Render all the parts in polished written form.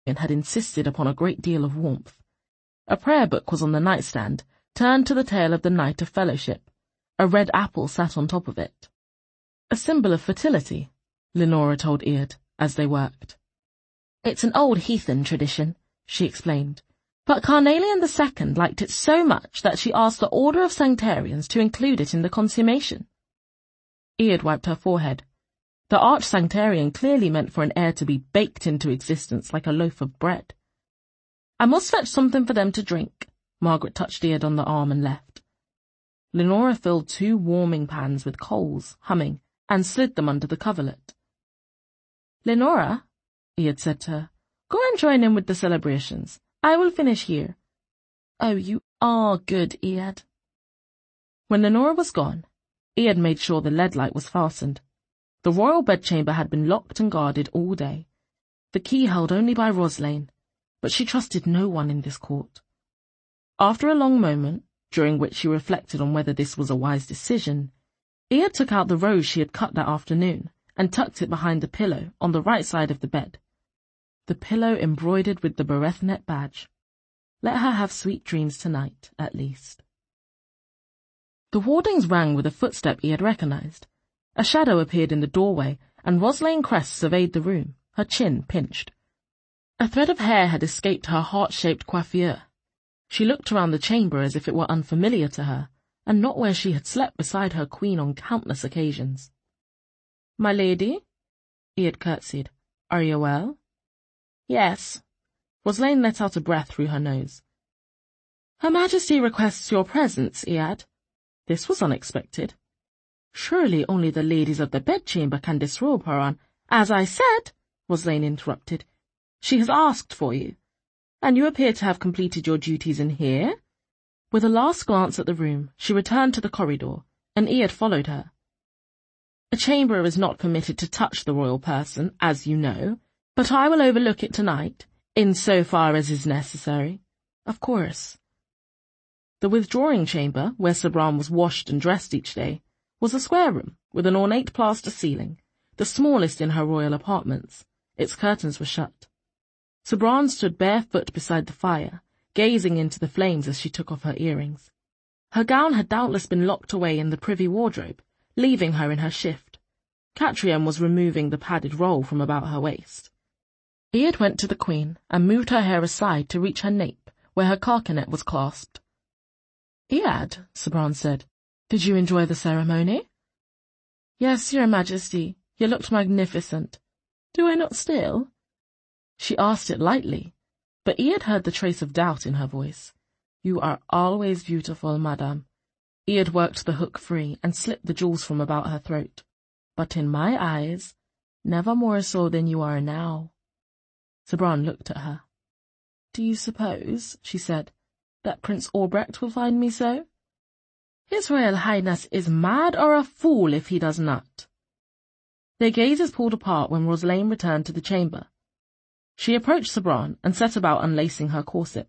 and had insisted upon a great deal of warmth. A prayer book was on the nightstand, turned to the tail of the Knight of Fellowship. A red apple sat on top of it. A symbol of fertility, Lenora told Iad, as they worked. It's an old heathen tradition, she explained, but Carnelian II liked it so much that she asked the Order of Sanctarians to include it in the consummation. Iad wiped her forehead. The Arch-Sanctarian clearly meant for an heir to be baked into existence like a loaf of bread. I must fetch something for them to drink. Margaret touched Iad on the arm and left. Lenora filled 2 warming pans with coals, humming, and slid them under the coverlet. Lenora, Iad said to her, go and join in with the celebrations. I will finish here. Oh, you are good, Iad. When Lenora was gone, Iad made sure the lead light was fastened. The royal bedchamber had been locked and guarded all day, the key held only by Roslane, but she trusted no one in this court. After a long moment, during which she reflected on whether this was a wise decision, Iad took out the rose she had cut that afternoon and tucked it behind the pillow on the right side of the bed. The pillow embroidered with the Berethnet badge. Let her have sweet dreams tonight, at least. The wardings rang with a footstep Iad recognized. A shadow appeared in the doorway, and Roslane Crest surveyed the room, her chin pinched. A thread of hair had escaped her heart-shaped coiffure. She looked around the chamber as if it were unfamiliar to her, and not where she had slept beside her queen on countless occasions. "My lady?" Iad curtsied. "Are you well?" "Yes." Roslane let out a breath through her nose. "Her Majesty requests your presence, Iad." This was unexpected. "Surely only the ladies of the bedchamber can disrobe her on—" "As I said," Roslane interrupted, "she has asked for you. And you appear to have completed your duties in here?" With a last glance at the room, she returned to the corridor, and Iad followed her. "A chamber is not permitted to touch the royal person, as you know, but I will overlook it tonight, in so far as is necessary." "Of course." The withdrawing chamber, where Sabran was washed and dressed each day, was a square room with an ornate plaster ceiling, the smallest in her royal apartments. Its curtains were shut. Sabran stood barefoot beside the fire, gazing into the flames as she took off her earrings. Her gown had doubtless been locked away in the privy wardrobe, leaving her in her shift. Catriona was removing the padded roll from about her waist. Iad went to the queen and moved her hair aside to reach her nape, where her carcanet was clasped. "Iad," Sabran said, "did you enjoy the ceremony?" "Yes, your Majesty. You looked magnificent. Do I not still?" She asked it lightly, but Iad heard the trace of doubt in her voice. "You are always beautiful, madame." Iad worked the hook free and slipped the jewels from about her throat. "But in my eyes, never more so than you are now." Sabran looked at her. "Do you suppose," she said, "that Prince Albrecht will find me so?" "His Royal Highness is mad or a fool if he does not." Their gazes pulled apart when Roslane returned to the chamber. She approached Sabran and set about unlacing her corset.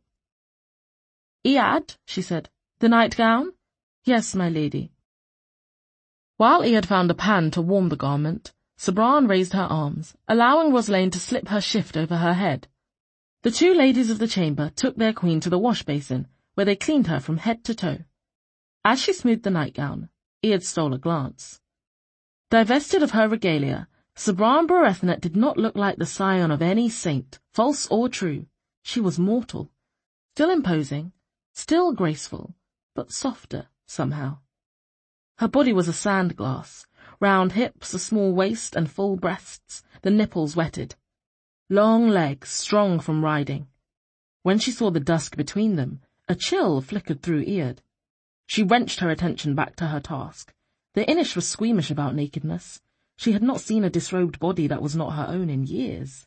"Iad," she said, "the nightgown?" "Yes, my lady." While Iad found a pan to warm the garment, Sabran raised her arms, allowing Roslane to slip her shift over her head. The 2 ladies of the chamber took their queen to the wash-basin, where they cleaned her from head to toe. As she smoothed the nightgown, Iad stole a glance. Divested of her regalia, Sabran Berethnet did not look like the scion of any saint, false or true. She was mortal, still imposing, still graceful, but softer, somehow. Her body was a sand glass, round hips, a small waist, and full breasts, the nipples wetted. Long legs, strong from riding. When she saw the dusk between them, a chill flickered through Iad. She wrenched her attention back to her task. The Inish was squeamish about nakedness. She had not seen a disrobed body that was not her own in years.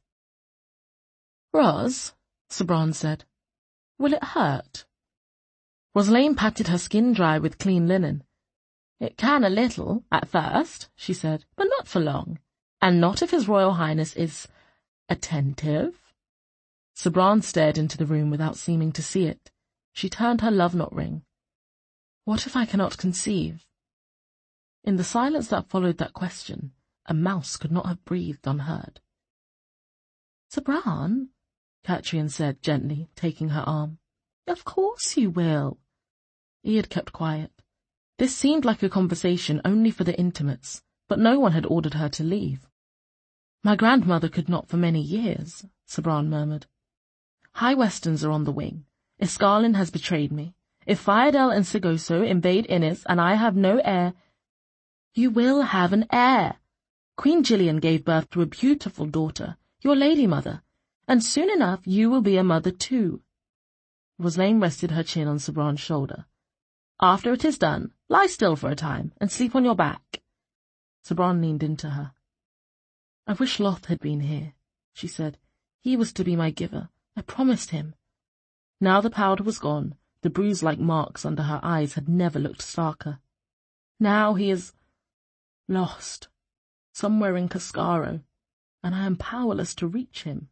"Ros," Sabran said, "will it hurt?" Roslane patted her skin dry with clean linen. "It can a little, at first," she said, "but not for long. And not if His Royal Highness is attentive." Sabran stared into the room without seeming to see it. She turned her love-knot ring. "What if I cannot conceive?" In the silence that followed that question, a mouse could not have breathed unheard. "Sabran," Catriona said gently, taking her arm. Of course you will. Iad kept quiet. This seemed like a conversation only for the intimates, but no one had ordered her to leave. My grandmother could not for many years, Sabran murmured. High Westerns are on the wing. Iscarlin has betrayed me. If Fayadel and Sigoso invade Innis and I have no heir— You will have an heir. Queen Gillian gave birth to a beautiful daughter, your lady mother, and soon enough you will be a mother too. Rosalind rested her chin on Sabran's shoulder. After it is done, lie still for a time and sleep on your back. Sabran leaned into her. I wish Loth had been here, she said. He was to be my giver. I promised him. Now the powder was gone. The bruise-like marks under her eyes had never looked starker. Now he is lost, somewhere in Cascaro, and I am powerless to reach him.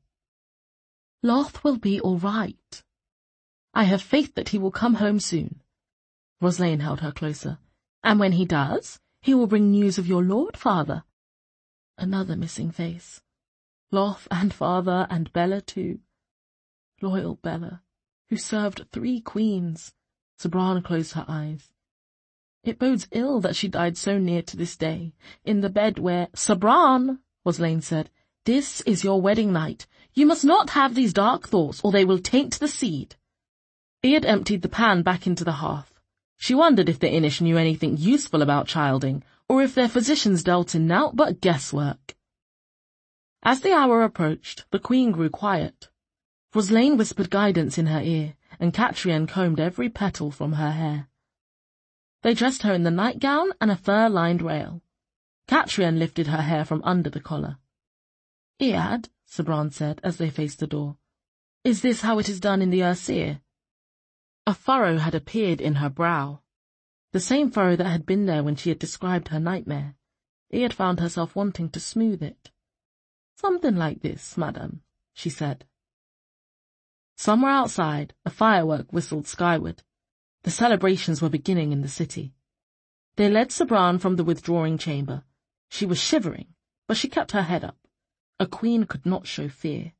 Loth will be all right. I have faith that he will come home soon. Rosalind held her closer. And when he does, he will bring news of your lord, father. Another missing face. Loth and father and Bella too. Loyal Bella, who served 3 queens. Sabran closed her eyes. It bodes ill that she died so near to this day, in the bed where— Sabran, Rosalind said, this is your wedding night. You must not have these dark thoughts, or they will taint the seed. Iad emptied the pan back into the hearth. She wondered if the Inish knew anything useful about childing, or if their physicians dealt in naught but guesswork. As the hour approached, the queen grew quiet. Rosalind whispered guidance in her ear, and Catriona combed every petal from her hair. They dressed her in the nightgown and a fur-lined rail. Catriona lifted her hair from under the collar. Iad, Sabran said as they faced the door, is this how it is done in the Aesir? A furrow had appeared in her brow, the same furrow that had been there when she had described her nightmare. Iad found herself wanting to smooth it. Something like this, madam, she said. Somewhere outside, a firework whistled skyward. The celebrations were beginning in the city. They led Sabran from the withdrawing chamber. She was shivering, but she kept her head up. A queen could not show fear.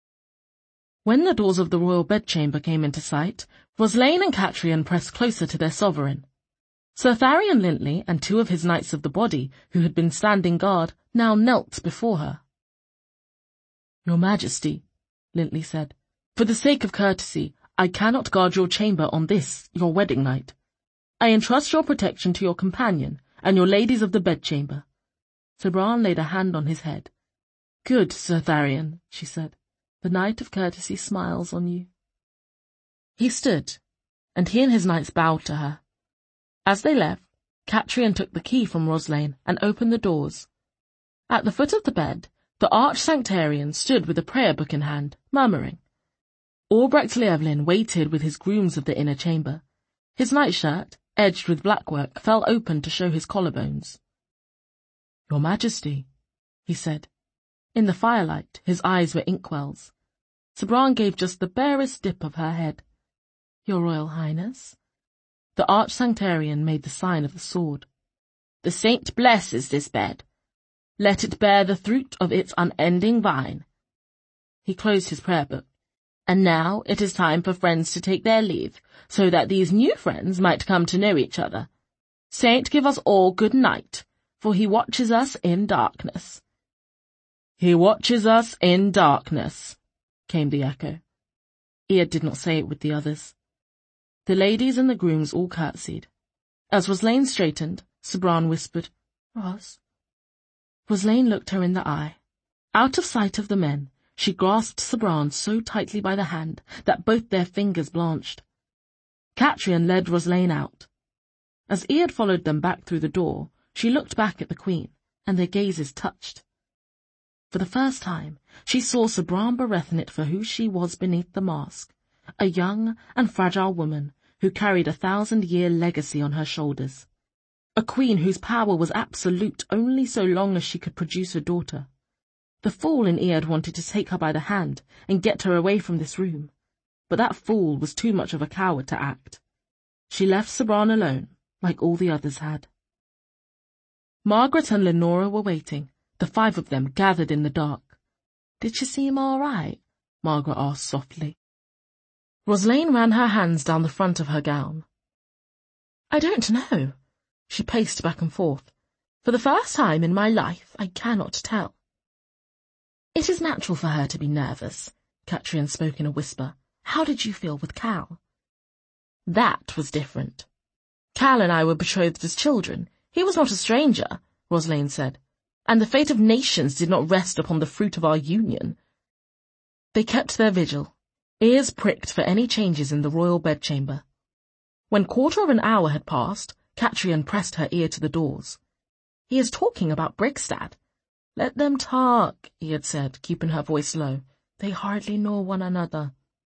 When the doors of the royal bedchamber came into sight, Rosalind and Catriona pressed closer to their sovereign. Sir Tharion Lintley and 2 of his knights of the body, who had been standing guard, now knelt before her. Your Majesty, Lintley said, for the sake of courtesy, I cannot guard your chamber on this, your wedding night. I entrust your protection to your companion and your ladies of the bedchamber. Sabran laid a hand on his head. Good, Sir Tharion, she said. The knight of courtesy smiles on you. He stood, and he and his knights bowed to her. As they left, Catriona took the key from Rosalind and opened the doors. At the foot of the bed, the Arch-Sanctarian stood with a prayer book in hand, murmuring. Albrecht Llewellyn waited with his grooms of the inner chamber. His nightshirt, edged with blackwork, fell open to show his collarbones. Your Majesty, he said. In the firelight, his eyes were inkwells. Sabran gave just the barest dip of her head. Your Royal Highness. The Arch-Sanctarian made the sign of the sword. The saint blesses this bed. Let it bear the fruit of its unending vine. He closed his prayer book. And now it is time for friends to take their leave, so that these new friends might come to know each other. Saint, give us all good night, for he watches us in darkness. He watches us in darkness, came the echo. Iad did not say it with the others. The ladies and the grooms all curtsied. As Rosalind straightened, Sabran whispered, Ros. Rosalind looked her in the eye. Out of sight of the men, she grasped Sabran so tightly by the hand that both their fingers blanched. Catriona led Rosalind out. As Iad followed them back through the door, she looked back at the Queen, and their gazes touched. For the first time, she saw Sabran Baratheonit for who she was beneath the mask, a young and fragile woman who carried 1,000-year legacy on her shoulders, a queen whose power was absolute only so long as she could produce a daughter. The fool in Iad wanted to take her by the hand and get her away from this room, but that fool was too much of a coward to act. She left Sabran alone, like all the others had. Margaret and Lenora were waiting, the 5 of them gathered in the dark. Did she seem all right? Margaret asked softly. Rosalind ran her hands down the front of her gown. I don't know. She paced back and forth. For the first time in my life, I cannot tell. It is natural for her to be nervous, Catriona spoke in a whisper. How did you feel with Cal? That was different. Cal and I were betrothed as children. He was not a stranger, Rosalind said, and the fate of nations did not rest upon the fruit of our union. They kept their vigil, ears pricked for any changes in the royal bedchamber. When 1/4 of an hour had passed, Catriona pressed her ear to the doors. He is talking about Brigstad. Let them talk, he had said, keeping her voice low. They hardly know one another.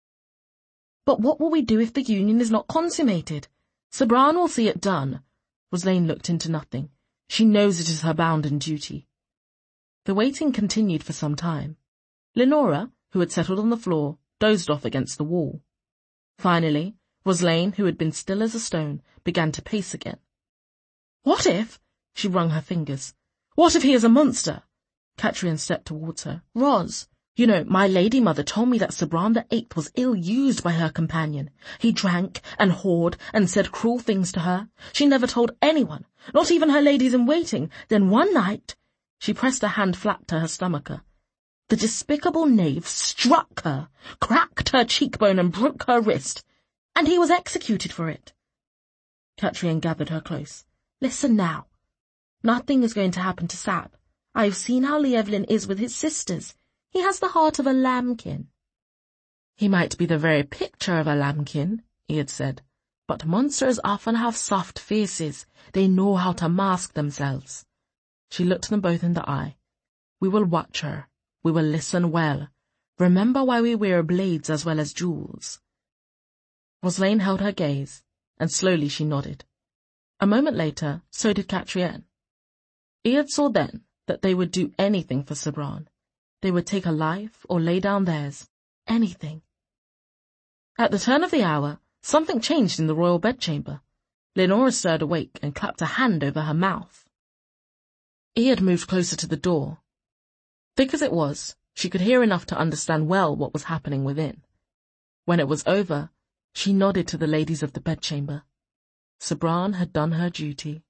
But what will we do if the union is not consummated? Sir Bran will see it done. Rosalind looked into nothing. She knows it is her bounden duty. The waiting continued for some time. Lenora, who had settled on the floor, dozed off against the wall. Finally, Rosalind, who had been still as a stone, began to pace again. What if? She wrung her fingers. What if he is a monster? Catriona stepped towards her. Ros, you know, my lady mother told me that Sir Bran the Eighth was ill-used by her companion. He drank and whored and said cruel things to her. She never told anyone, not even her ladies-in-waiting. Then one night, she pressed a hand flat to her stomacher. The despicable knave struck her, cracked her cheekbone and broke her wrist, and he was executed for it. Catriona gathered her close. Listen now. Nothing is going to happen to Sab. I have seen how Llewellyn is with his sisters. He has the heart of a lambkin. He might be the very picture of a lambkin, he had said, but monsters often have soft faces. They know how to mask themselves. She looked them both in the eye. We will watch her. We will listen well. Remember why we wear blades as well as jewels. Rosalind held her gaze, and slowly she nodded. A moment later, so did Catriona. Iad saw then that they would do anything for Sir Bran. They would take a life or lay down theirs. Anything. At the turn of the hour, something changed in the royal bedchamber. Lenora stirred awake and clapped a hand over her mouth. Iad moved closer to the door. Thick as it was, she could hear enough to understand well what was happening within. When it was over, she nodded to the ladies of the bedchamber. Sir Bran had done her duty.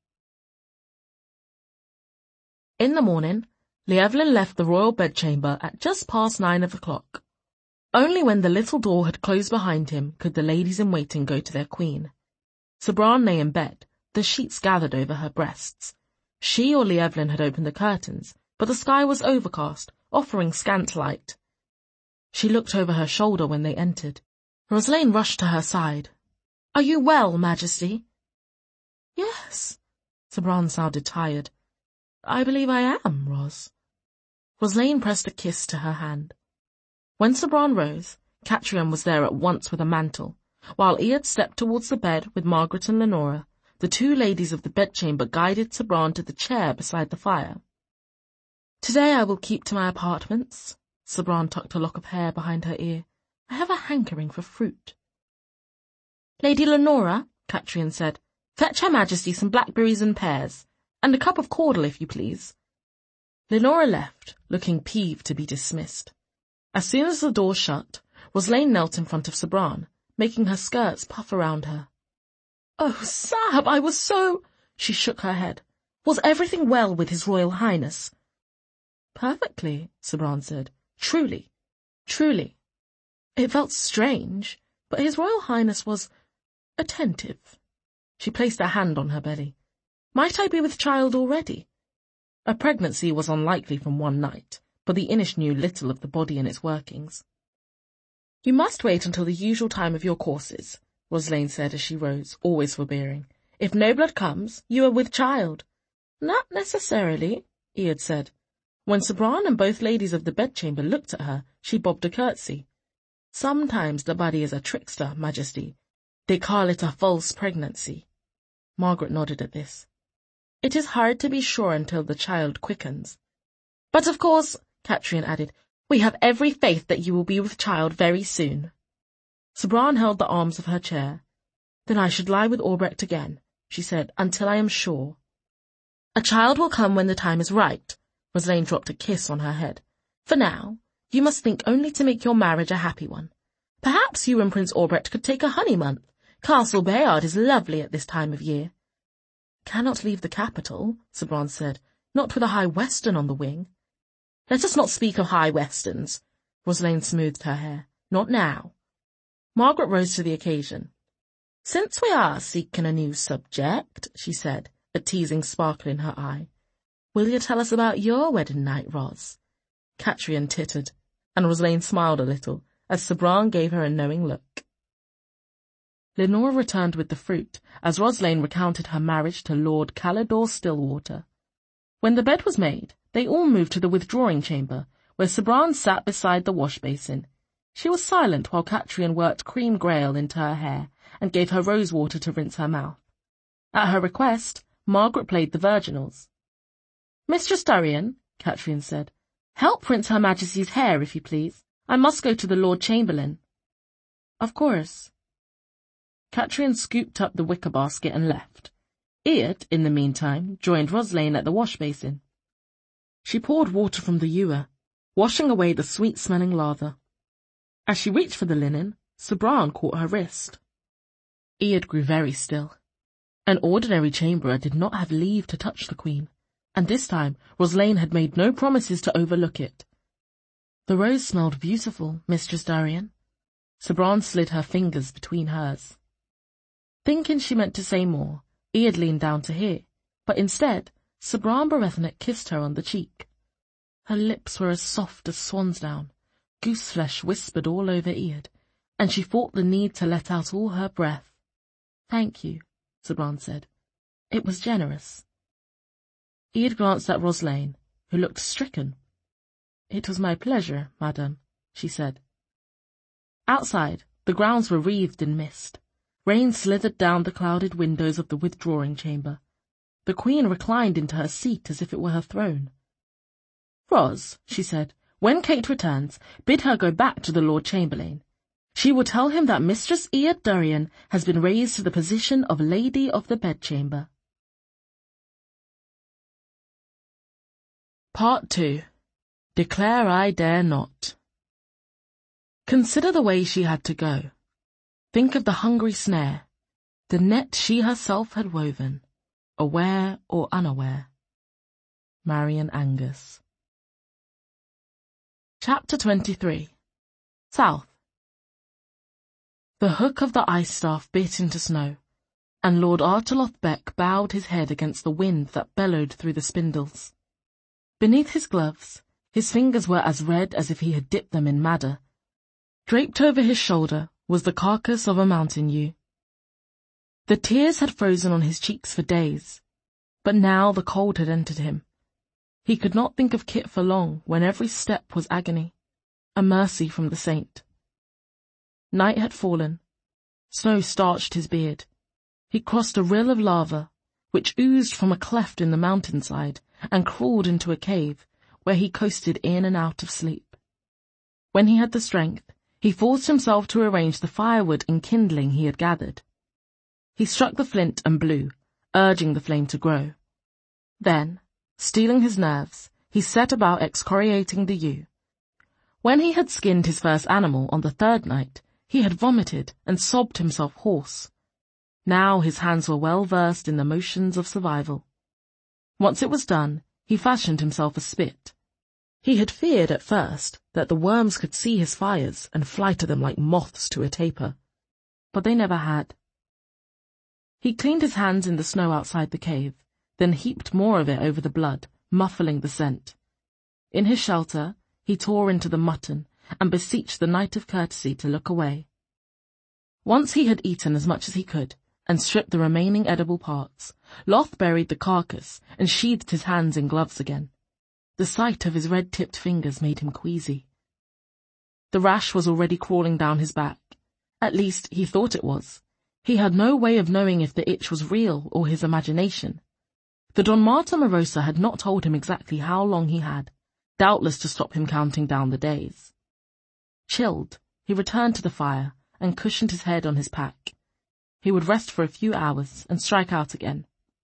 In the morning, Llewellyn left the royal bedchamber at just past 9 o'clock. Only when the little door had closed behind him could the ladies-in-waiting go to their queen. Sir Bran lay in bed, the sheets gathered over her breasts. She or Llewellyn had opened the curtains, but the sky was overcast, offering scant light. She looked over her shoulder when they entered. Rosalind rushed to her side. Are you well, Majesty? Yes. Sir Bran sounded tired. I believe I am, Ros. Rosalind pressed a kiss to her hand. When Sir Bran rose, Catriona was there at once with a mantle, while Iad stepped towards the bed with Margaret and Lenora. The two ladies of the bedchamber guided Sir Bran to the chair beside the fire. Today I will keep to my apartments. Sir Bran tucked a lock of hair behind her ear. I have a hankering for fruit. Lady Lenora, Catriona said, fetch Her Majesty some blackberries and pears, and a cup of caudle, if you please. Lenora left, looking peeved to be dismissed. As soon as the door shut, Rosalind knelt in front of Sir Bran, making her skirts puff around her. Oh, Sab, I was so... She shook her head. Was everything well with His Royal Highness? Perfectly, Sir Bran said. Truly, truly. It felt strange, but His Royal Highness was attentive. She placed a hand on her belly. Might I be with child already? A pregnancy was unlikely from one night, but the Inish knew little of the body and its workings. You must wait until the usual time of your courses, Rosalind said as she rose, always forbearing. If no blood comes, you are with child. Not necessarily, Iad said. When Sir Bran and both ladies of the bedchamber looked at her, she bobbed a curtsy. Sometimes the body is a trickster, Majesty. They call it a false pregnancy. Margaret nodded at this. It is hard to be sure until the child quickens. But of course, Catriona added, we have every faith that you will be with child very soon. Sir Bran held the arms of her chair. Then I should lie with Albrecht again, she said, until I am sure. A child will come when the time is right. Rosalind dropped a kiss on her head. For now, You must think only to make your marriage a happy one. Perhaps you and Prince Albrecht could take a honey month. Castle Bayard is lovely at this time of year. Cannot leave the capital, Sir Bran said, not with a high western on the wing. Let us not speak of high westerns. Rosalind smoothed her hair. Not now. Margaret rose to the occasion. Since we are seeking a new subject, she said, a teasing sparkle in her eye, will you tell us about your wedding night, Ros? Catriona tittered, and Rosalind smiled a little, as Sir Bran gave her a knowing look. Lenora returned with the fruit, as Rosalind recounted her marriage to Lord Calidore Stillwater. When the bed was made, they all moved to the withdrawing chamber, where Sir Bran sat beside the wash-basin. She was silent while Catriona worked cream grail into her hair and gave her rose water to rinse her mouth. At her request, Margaret played the virginals. Mistress Durian, Catriona said, help rinse Her Majesty's hair, if you please. I must go to the Lord Chamberlain. Of course. Catriona scooped up the wicker basket and left. Iad, in the meantime, joined Rosalind at the wash-basin. She poured water from the ewer, washing away the sweet-smelling lather. As she reached for the linen, Sir Bran caught her wrist. Iad grew very still. An ordinary chamberer did not have leave to touch the Queen, and this time Rosalind had made no promises to overlook it. The rose smelled beautiful, Mistress Durian. Sir Bran slid her fingers between hers. Thinking she meant to say more, Iad leaned down to hear, but instead, Sir Bran Berethnet kissed her on the cheek. Her lips were as soft as swan's down. Gooseflesh whispered all over Iad, and she fought the need to let out all her breath. Thank you, Sir Bran said. It was generous. Iad glanced at Rosalind, who looked stricken. It was my pleasure, madam, she said. Outside, the grounds were wreathed in mist. Rain slithered down the clouded windows of the withdrawing chamber. The Queen reclined into her seat as if it were her throne. Ros, she said, when Kate returns, bid her go back to the Lord Chamberlain. She will tell him that Mistress Iad Durian has been raised to the position of Lady of the Bedchamber. Part 2. Declare I Dare Not. Consider the way she had to go. Think of the hungry snare, the net she herself had woven, aware or unaware. Marian Angus. Chapter 23. South. The hook of the ice staff bit into snow, and Lord Arteloth Beck bowed his head against the wind that bellowed through the spindles. Beneath his gloves, his fingers were as red as if he had dipped them in madder. Draped over his shoulder was the carcass of a mountain ewe. The tears had frozen on his cheeks for days, but now the cold had entered him. He could not think of Kit for long when every step was agony, a mercy from the saint. Night had fallen. Snow starched his beard. He crossed a rill of lava, which oozed from a cleft in the mountainside and crawled into a cave, where he coasted in and out of sleep. When he had the strength, he forced himself to arrange the firewood and kindling he had gathered. He struck the flint and blew, urging the flame to grow. Then, steeling his nerves, he set about excoriating the ewe. When he had skinned his first animal on the third night, he had vomited and sobbed himself hoarse. Now his hands were well versed in the motions of survival. Once it was done, he fashioned himself a spit. He had feared at first that the worms could see his fires and fly to them like moths to a taper, but they never had. He cleaned his hands in the snow outside the cave, then heaped more of it over the blood, muffling the scent. In his shelter, he tore into the mutton and beseeched the Knight of Courtesy to look away. Once he had eaten as much as he could, and stripped the remaining edible parts, Loth buried the carcass and sheathed his hands in gloves again. The sight of his red-tipped fingers made him queasy. The rash was already crawling down his back. At least, he thought it was. He had no way of knowing if the itch was real or his imagination. The Don Marta Morosa had not told him exactly how long he had, doubtless to stop him counting down the days. Chilled, he returned to the fire and cushioned his head on his pack. He would rest for a few hours and strike out again.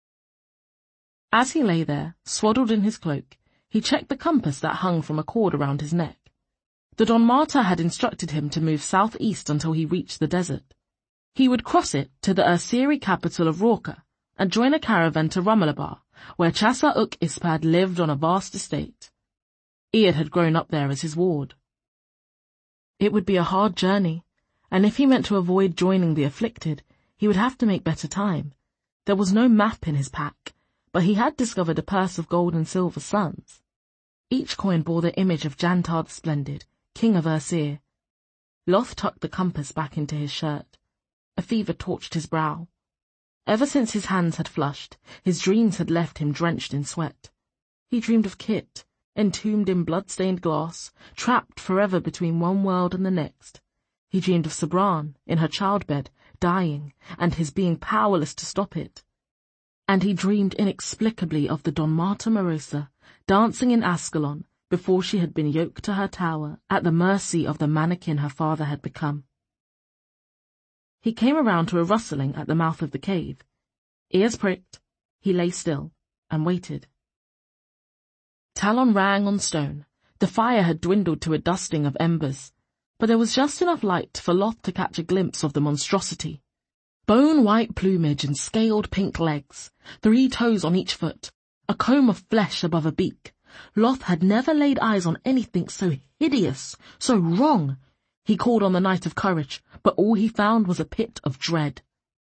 As he lay there, swaddled in his cloak, he checked the compass that hung from a cord around his neck. The Don Marta had instructed him to move southeast until he reached the desert. He would cross it to the Ursiri capital of Rorca and join a caravan to Rumalabar, where Chassa Uk Ispad lived on a vast estate. Iad had grown up there as his ward. It would be a hard journey, and if he meant to avoid joining the afflicted, he would have to make better time. There was no map in his pack, but he had discovered a purse of gold and silver suns. Each coin bore the image of Jantar the Splendid, king of Ursir. Loth tucked the compass back into his shirt. A fever torched his brow. Ever since his hands had flushed, his dreams had left him drenched in sweat. He dreamed of Kit, entombed in blood-stained glass, trapped forever between one world and the next. He dreamed of Sabran, in her childbed, dying, and his being powerless to stop it. And he dreamed inexplicably of the Don Marta Morosa, dancing in Ascalon, before she had been yoked to her tower, at the mercy of the mannequin her father had become. He came around to a rustling at the mouth of the cave. Ears pricked, he lay still, and waited. Talon rang on stone. The fire had dwindled to a dusting of embers, but there was just enough light for Loth to catch a glimpse of the monstrosity. Bone-white plumage and scaled pink legs, 3 toes on each foot, a comb of flesh above a beak. Loth had never laid eyes on anything so hideous, so wrong. He called on the Knight of Courage, but all he found was a pit of dread.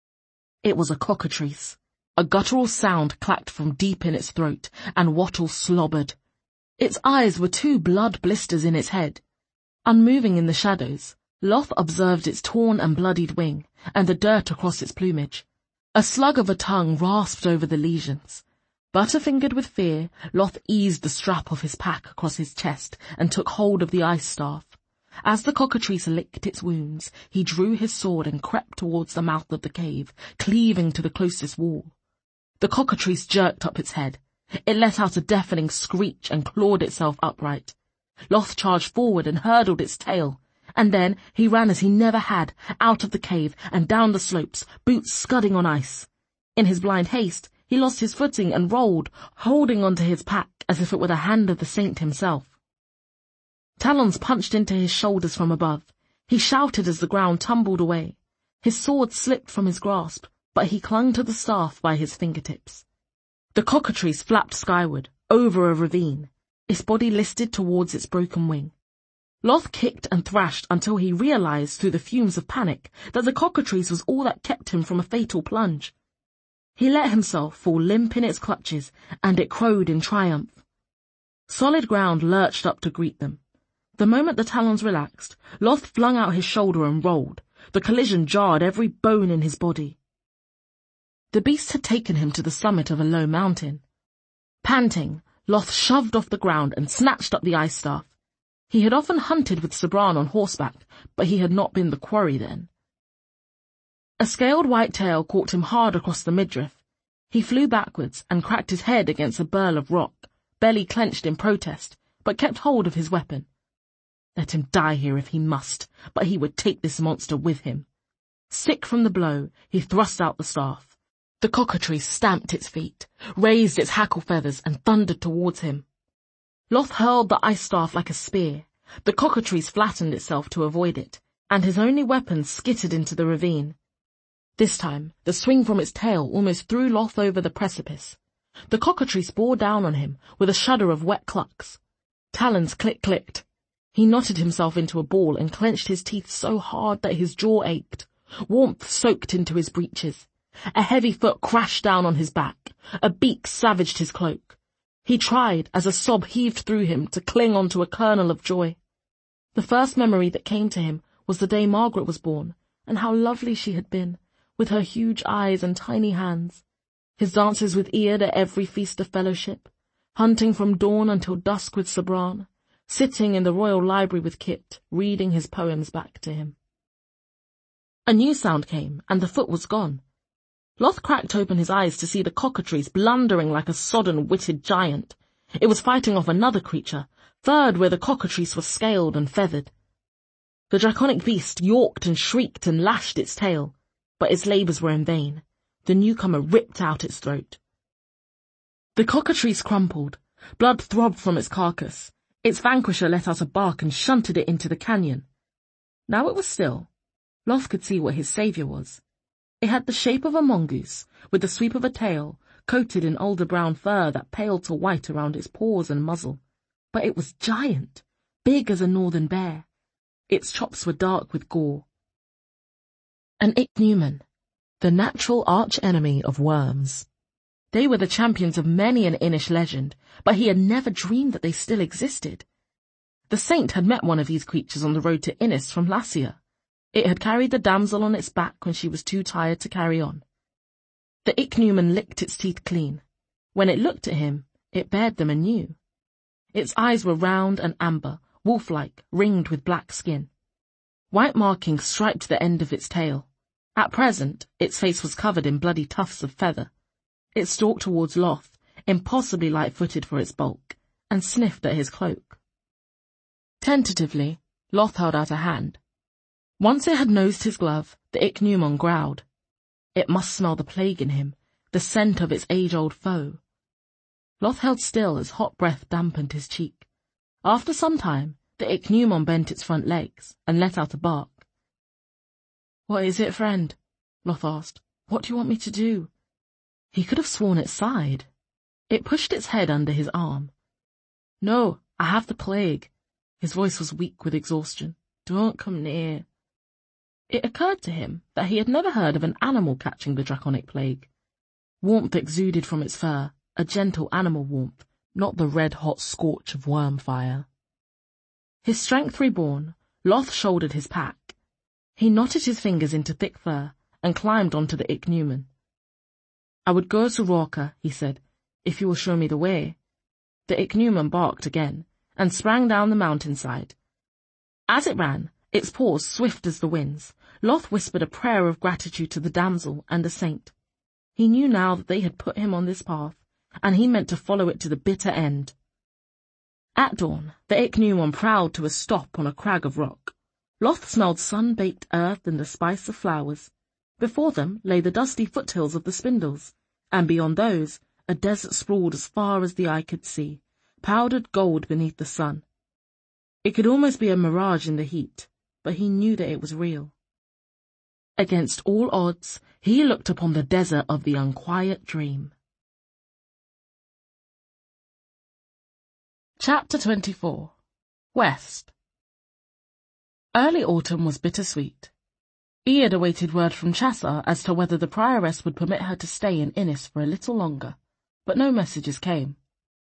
It was a cockatrice. A guttural sound clacked from deep in its throat, and Wattle slobbered. Its eyes were 2 blood blisters in its head. Unmoving in the shadows, Loth observed its torn and bloodied wing, and the dirt across its plumage. A slug of a tongue rasped over the lesions. Butterfingered with fear, Loth eased the strap of his pack across his chest and took hold of the ice staff. As the cockatrice licked its wounds, he drew his sword and crept towards the mouth of the cave, cleaving to the closest wall. The cockatrice jerked up its head. It let out a deafening screech and clawed itself upright. Loth charged forward and hurdled its tail, and then he ran as he never had, out of the cave and down the slopes, boots scudding on ice. In his blind haste, he lost his footing and rolled, holding onto his pack as if it were the hand of the saint himself. Talons punched into his shoulders from above. He shouted as the ground tumbled away. His sword slipped from his grasp, but he clung to the staff by his fingertips. The cockatrice flapped skyward, over a ravine. Its body listed towards its broken wing. Loth kicked and thrashed until he realized through the fumes of panic that the cockatrice was all that kept him from a fatal plunge. He let himself fall limp in its clutches, and it crowed in triumph. Solid ground lurched up to greet them. The moment the talons relaxed, Loth flung out his shoulder and rolled. The collision jarred every bone in his body. The beast had taken him to the summit of a low mountain. Panting, Loth shoved off the ground and snatched up the ice staff. He had often hunted with Sabran on horseback, but he had not been the quarry then. A scaled white tail caught him hard across the midriff. He flew backwards and cracked his head against a burl of rock, belly clenched in protest, but kept hold of his weapon. Let him die here if he must, but he would take this monster with him. Sick from the blow, he thrust out the staff. The cockatrice stamped its feet, raised its hackle feathers, and thundered towards him. Loth hurled the ice staff like a spear. The cockatrice flattened itself to avoid it, and his only weapon skittered into the ravine. This time, the swing from its tail almost threw Loth over the precipice. The cockatrice bore down on him with a shudder of wet clucks. Talons clicked. He knotted himself into a ball and clenched his teeth so hard that his jaw ached. Warmth soaked into his breeches. A heavy foot crashed down on his back. A beak savaged his cloak. He tried, as a sob heaved through him, to cling onto a kernel of joy. The first memory that came to him was the day Margaret was born, and how lovely she had been, with her huge eyes and tiny hands. His dances with Iad at every feast of fellowship, hunting from dawn until dusk with Sabran, sitting in the royal library with Kit, reading his poems back to him. A new sound came, and the foot was gone. Loth cracked open his eyes to see the cockatrice blundering like a sodden-witted giant. It was fighting off another creature, third where the cockatrice was scaled and feathered. The draconic beast yawked and shrieked and lashed its tail, but its labours were in vain. The newcomer ripped out its throat. The cockatrice crumpled. Blood throbbed from its carcass. Its vanquisher let out a bark and shunted it into the canyon. Now it was still. Loth could see what his saviour was. It had the shape of a mongoose, with the sweep of a tail, coated in older brown fur that paled to white around its paws and muzzle. But it was giant, big as a northern bear. Its chops were dark with gore. An ichneumon, the natural arch-enemy of worms. They were the champions of many an Innish legend, but he had never dreamed that they still existed. The saint had met one of these creatures on the road to Innis from Lassia. It had carried the damsel on its back when she was too tired to carry on. The ichneumon licked its teeth clean. When it looked at him, it bared them anew. Its eyes were round and amber, wolf-like, ringed with black skin. White markings striped the end of its tail. At present, its face was covered in bloody tufts of feather. It stalked towards Loth, impossibly light-footed for its bulk, and sniffed at his cloak. Tentatively, Loth held out a hand. Once it had nosed his glove, the ichneumon growled. It must smell the plague in him, the scent of its age-old foe. Loth held still as hot breath dampened his cheek. After some time, the ichneumon bent its front legs and let out a bark. "What is it, friend?" Loth asked. "What do you want me to do?" He could have sworn it sighed. It pushed its head under his arm. "No, I have the plague." His voice was weak with exhaustion. "Don't come near." It occurred to him that he had never heard of an animal catching the draconic plague. Warmth exuded from its fur, a gentle animal warmth, not the red-hot scorch of worm fire. His strength reborn, Loth shouldered his pack. He knotted his fingers into thick fur and climbed onto the ichneumon. "I would go to Rorka," he said, "if you will show me the way." The ichneumon barked again and sprang down the mountainside. As it ran, its paws swift as the winds, Loth whispered a prayer of gratitude to the damsel and the saint. He knew now that they had put him on this path, and he meant to follow it to the bitter end. At dawn, the ichneumon prowled to a stop on a crag of rock. Loth smelled sun-baked earth and the spice of flowers. Before them lay the dusty foothills of the Spindles, and beyond those, a desert sprawled as far as the eye could see, powdered gold beneath the sun. It could almost be a mirage in the heat, but he knew that it was real. Against all odds, he looked upon the desert of the Unquiet Dream. Chapter 24. West. Early autumn was bittersweet. Iad awaited word from Chasar as to whether the prioress would permit her to stay in Innis for a little longer, but no messages came.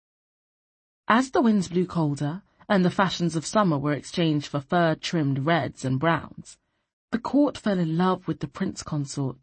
As the winds blew colder, and the fashions of summer were exchanged for fur-trimmed reds and browns, the court fell in love with the prince consort.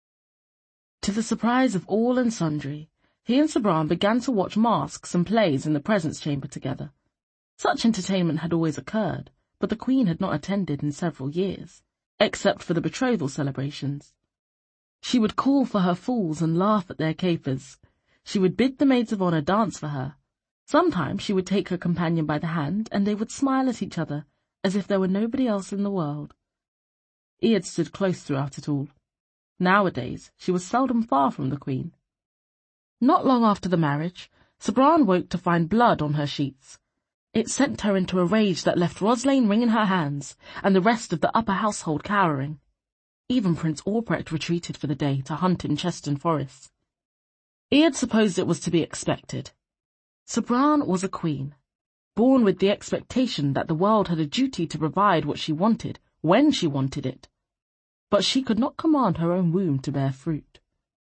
To the surprise of all and sundry, he and Sabran began to watch masques and plays in the presence chamber together. Such entertainment had always occurred, but the queen had not attended in several years, except for the betrothal celebrations. She would call for her fools and laugh at their capers. She would bid the maids of honour dance for her. Sometimes she would take her companion by the hand, and they would smile at each other, as if there were nobody else in the world. Iad stood close throughout it all. Nowadays, she was seldom far from the queen. Not long after the marriage, Sabran woke to find blood on her sheets. It sent her into a rage that left Roslane wringing her hands, and the rest of the upper household cowering. Even Prince Albrecht retreated for the day to hunt in Cheston Forest. Iad supposed it was to be expected. Sabran was a queen, born with the expectation that the world had a duty to provide what she wanted, when she wanted it. But she could not command her own womb to bear fruit.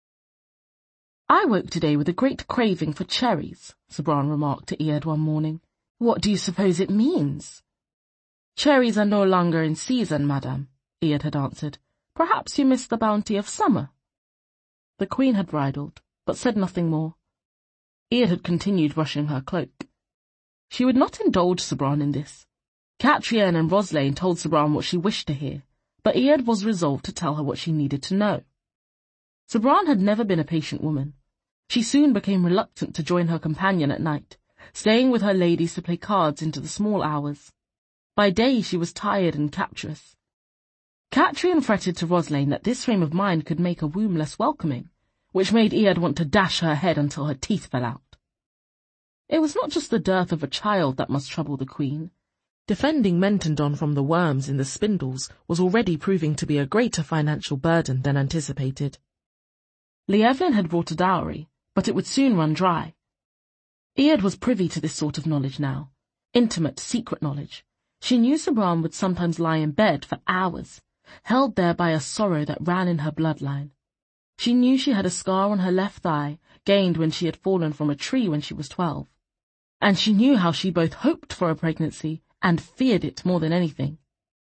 "I woke today with a great craving for cherries," Sabran remarked to Iad one morning. "What do you suppose it means?" "Cherries are no longer in season, madame," Iad had answered. "Perhaps you missed the bounty of summer." The queen had bridled, but said nothing more. Iad had continued brushing her cloak. She would not indulge Sabran in this. Catriona and Roslane told Sabran what she wished to hear, but Iad was resolved to tell her what she needed to know. Sabran had never been a patient woman. She soon became reluctant to join her companion at night, staying with her ladies to play cards into the small hours. By day she was tired and captious. Catriona fretted to Roslane that this frame of mind could make a womb less welcoming, which made Iad want to dash her head until her teeth fell out. It was not just the dearth of a child that must trouble the queen. Defending Mentendon from the worms in the spindles was already proving to be a greater financial burden than anticipated. Lievlin had brought a dowry, but it would soon run dry. Eard was privy to this sort of knowledge now, intimate, secret knowledge. She knew Sabran would sometimes lie in bed for hours, held there by a sorrow that ran in her bloodline. She knew she had a scar on her left thigh, gained when she had fallen from a tree when she was 12. And she knew how she both hoped for a pregnancy and feared it more than anything.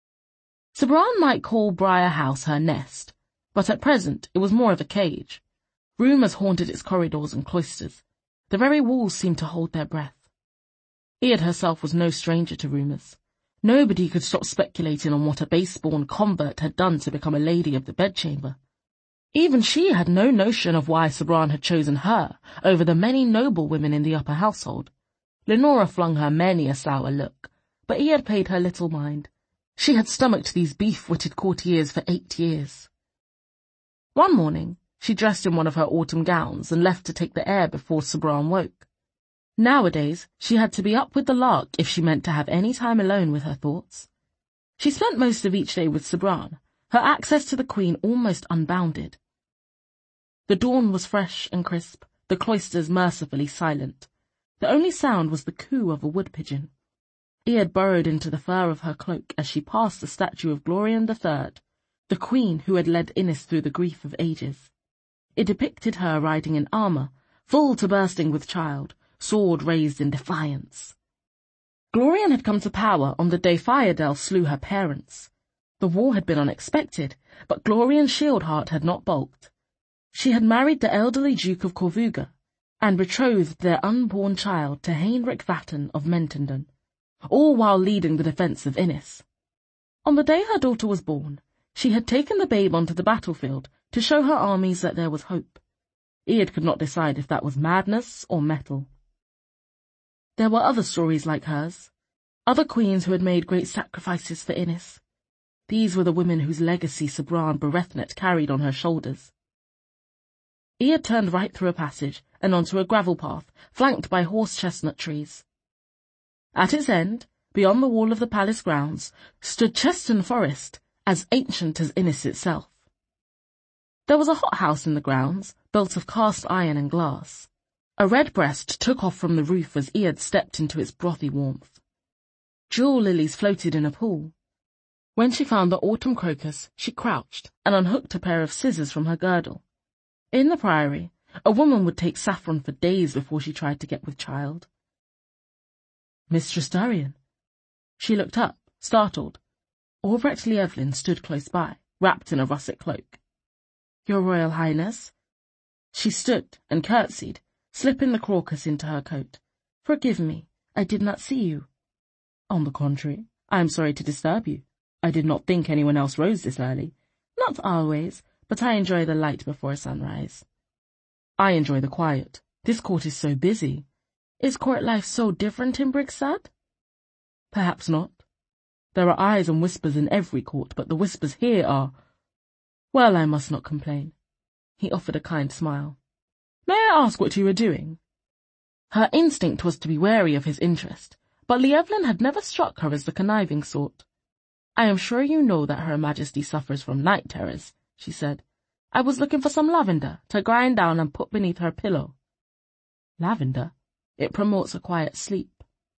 Sabran might call Briar House her nest, but at present it was more of a cage. Rumours haunted its corridors and cloisters. The very walls seemed to hold their breath. Eard herself was no stranger to rumours. Nobody could stop speculating on what a base-born convert had done to become a lady of the bedchamber. Even she had no notion of why Sabran had chosen her over the many noble women in the upper household. Lenora flung her many a sour look, but Eard paid her little mind. She had stomached these beef-witted courtiers for 8 years. One morning, she dressed in one of her autumn gowns and left to take the air before Sabran woke. Nowadays, she had to be up with the lark if she meant to have any time alone with her thoughts. She spent most of each day with Sabran, her access to the queen almost unbounded. The dawn was fresh and crisp, the cloisters mercifully silent. The only sound was the coo of a wood-pigeon. Eard burrowed into the fur of her cloak as she passed the statue of Glorian III, the queen who had led Innis through the grief of ages. It depicted her riding in armour, full to bursting with child, sword raised in defiance. Glorian had come to power on the day Fyardel slew her parents. The war had been unexpected, but Glorian's Shieldheart had not balked. She had married the elderly Duke of Corvuga, and betrothed their unborn child to Heinrich Vatten of Mentendon, all while leading the defence of Innis. On the day her daughter was born, she had taken the babe onto the battlefield to show her armies that there was hope. Eard could not decide if that was madness or mettle. There were other stories like hers, other queens who had made great sacrifices for Innis. These were the women whose legacy Sabran Berethnet carried on her shoulders. Eard turned right through a passage and onto a gravel path, flanked by horse-chestnut trees. At its end, beyond the wall of the palace grounds, stood Cheston Forest, as ancient as Innis itself. There was a hothouse in the grounds, built of cast iron and glass. A redbreast took off from the roof as Eard stepped into its brothy warmth. Jewel lilies floated in a pool. When she found the autumn crocus, she crouched and unhooked a pair of scissors from her girdle. In the priory, a woman would take saffron for days before she tried to get with child. Mistress Darian. She looked up, startled. Albrecht Lievlin stood close by, wrapped in a russet cloak. Your Royal Highness. She stood and curtsied, slipping the crocus into her coat. Forgive me, I did not see you. On the contrary, I am sorry to disturb you. I did not think anyone else rose this early. Not always, but I enjoy the light before sunrise. I enjoy the quiet. This court is so busy. Is court life so different in Brixad? Perhaps not. There are eyes and whispers in every court, but the whispers here are... Well, I must not complain. He offered a kind smile. May I ask what you are doing? Her instinct was to be wary of his interest, but Lievlin had never struck her as the conniving sort. I am sure you know that Her Majesty suffers from night terrors, she said. I was looking for some lavender to grind down and put beneath her pillow. Lavender? It promotes a quiet sleep.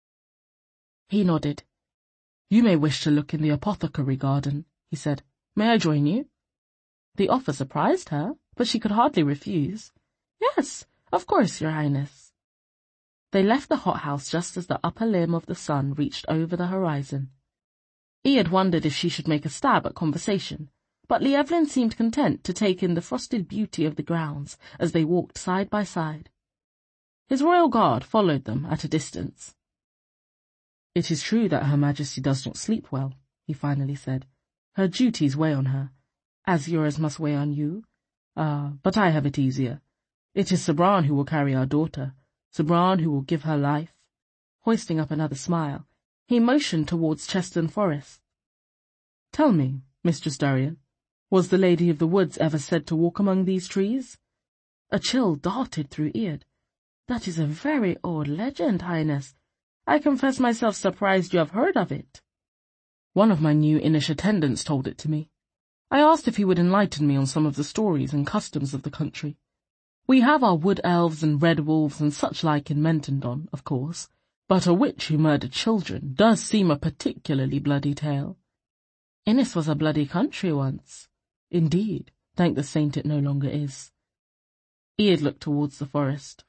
He nodded. You may wish to look in the apothecary garden, he said. May I join you? The offer surprised her, but she could hardly refuse. Yes, of course, Your Highness. They left the hothouse just as the upper limb of the sun reached over the horizon. Eard wondered if she should make a stab at conversation, but Lievlin seemed content to take in the frosted beauty of the grounds as they walked side by side. His royal guard followed them at a distance. It is true that Her Majesty does not sleep well, he finally said. Her duties weigh on her, as yours must weigh on you. But I have it easier. It is Sabran who will carry our daughter, Sabran who will give her life. Hoisting up another smile, he motioned towards Cheston Forest. Tell me, Mistress Darian, was the Lady of the Woods ever said to walk among these trees? A chill darted through Eard. That is a very old legend, Highness. I confess myself surprised you have heard of it. One of my new Innish attendants told it to me. I asked if he would enlighten me on some of the stories and customs of the country. We have our wood elves and red wolves and such like in Mentendon, of course, but a witch who murdered children does seem a particularly bloody tale. Innis was a bloody country once. Indeed, thank the saint it no longer is. Iad looked towards the forest.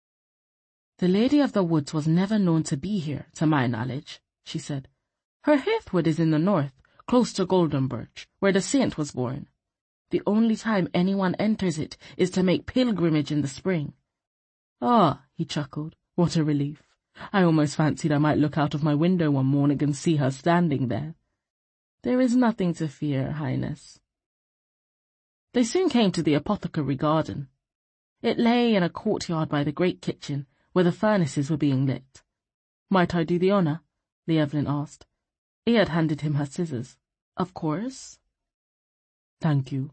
The Lady of the Woods was never known to be here, to my knowledge, she said. Her hearthwood is in the north, close to Goldenbirch, where the saint was born. The only time anyone enters it is to make pilgrimage in the spring. Ah, he chuckled, what a relief. I almost fancied I might look out of my window one morning and see her standing there. There is nothing to fear, Highness. They soon came to the apothecary garden. It lay in a courtyard by the great kitchen, where the furnaces were being lit. Might I do the honour? Llewellyn asked. Iad handed him her scissors. Of course. Thank you.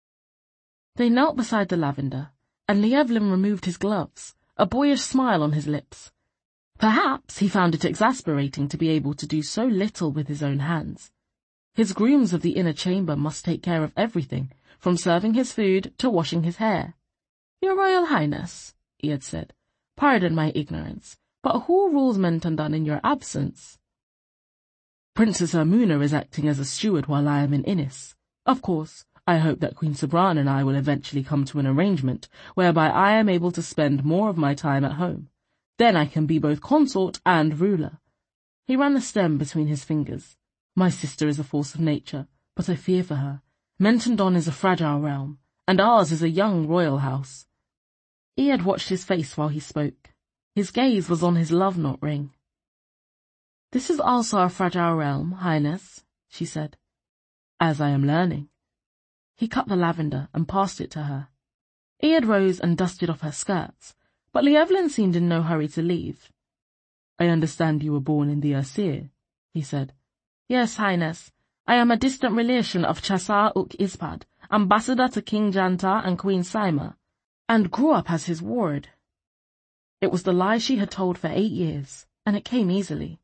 They knelt beside the lavender, and Llewellyn removed his gloves, a boyish smile on his lips. Perhaps he found it exasperating to be able to do so little with his own hands. His grooms of the inner chamber must take care of everything, from serving his food to washing his hair. Your Royal Highness, Iad said, pardon my ignorance, but who rules Mentendon in your absence? Princess Ermuna is acting as a steward while I am in Innis. Of course, I hope that Queen Sabran and I will eventually come to an arrangement whereby I am able to spend more of my time at home. Then I can be both consort and ruler. He ran the stem between his fingers. My sister is a force of nature, but I fear for her. Mentendon is a fragile realm, and ours is a young royal house. Iad watched his face while he spoke. His gaze was on his love-knot ring. This is also a fragile realm, Highness, she said. As I am learning. He cut the lavender and passed it to her. Iad rose and dusted off her skirts, but Llewellyn seemed in no hurry to leave. I understand you were born in the Aesir, he said. Yes, Highness. I am a distant relation of Chasar Uk Ispad, ambassador to King Jantar and Queen Saima, and grew up as his ward. It was the lie she had told for 8 years, and it came easily.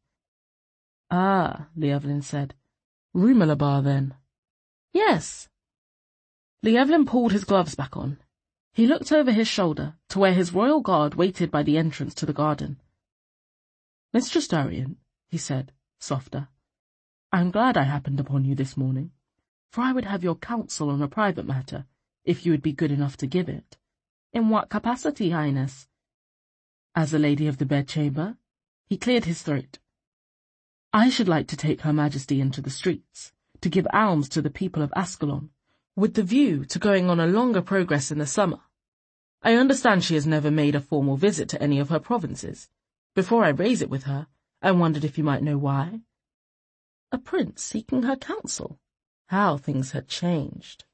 Ah, Llewellyn said. Rumalabar, then. Yes. Llewellyn pulled his gloves back on. He looked over his shoulder to where his royal guard waited by the entrance to the garden. Mistress Darian, he said, softer, I am glad I happened upon you this morning, for I would have your counsel on a private matter, if you would be good enough to give it. In what capacity, Highness? As a lady of the bedchamber? He cleared his throat. I should like to take Her Majesty into the streets, to give alms to the people of Ascalon, with the view to going on a longer progress in the summer. I understand she has never made a formal visit to any of her provinces. Before I raise it with her, I wondered if you might know why. A prince seeking her counsel? How things had changed.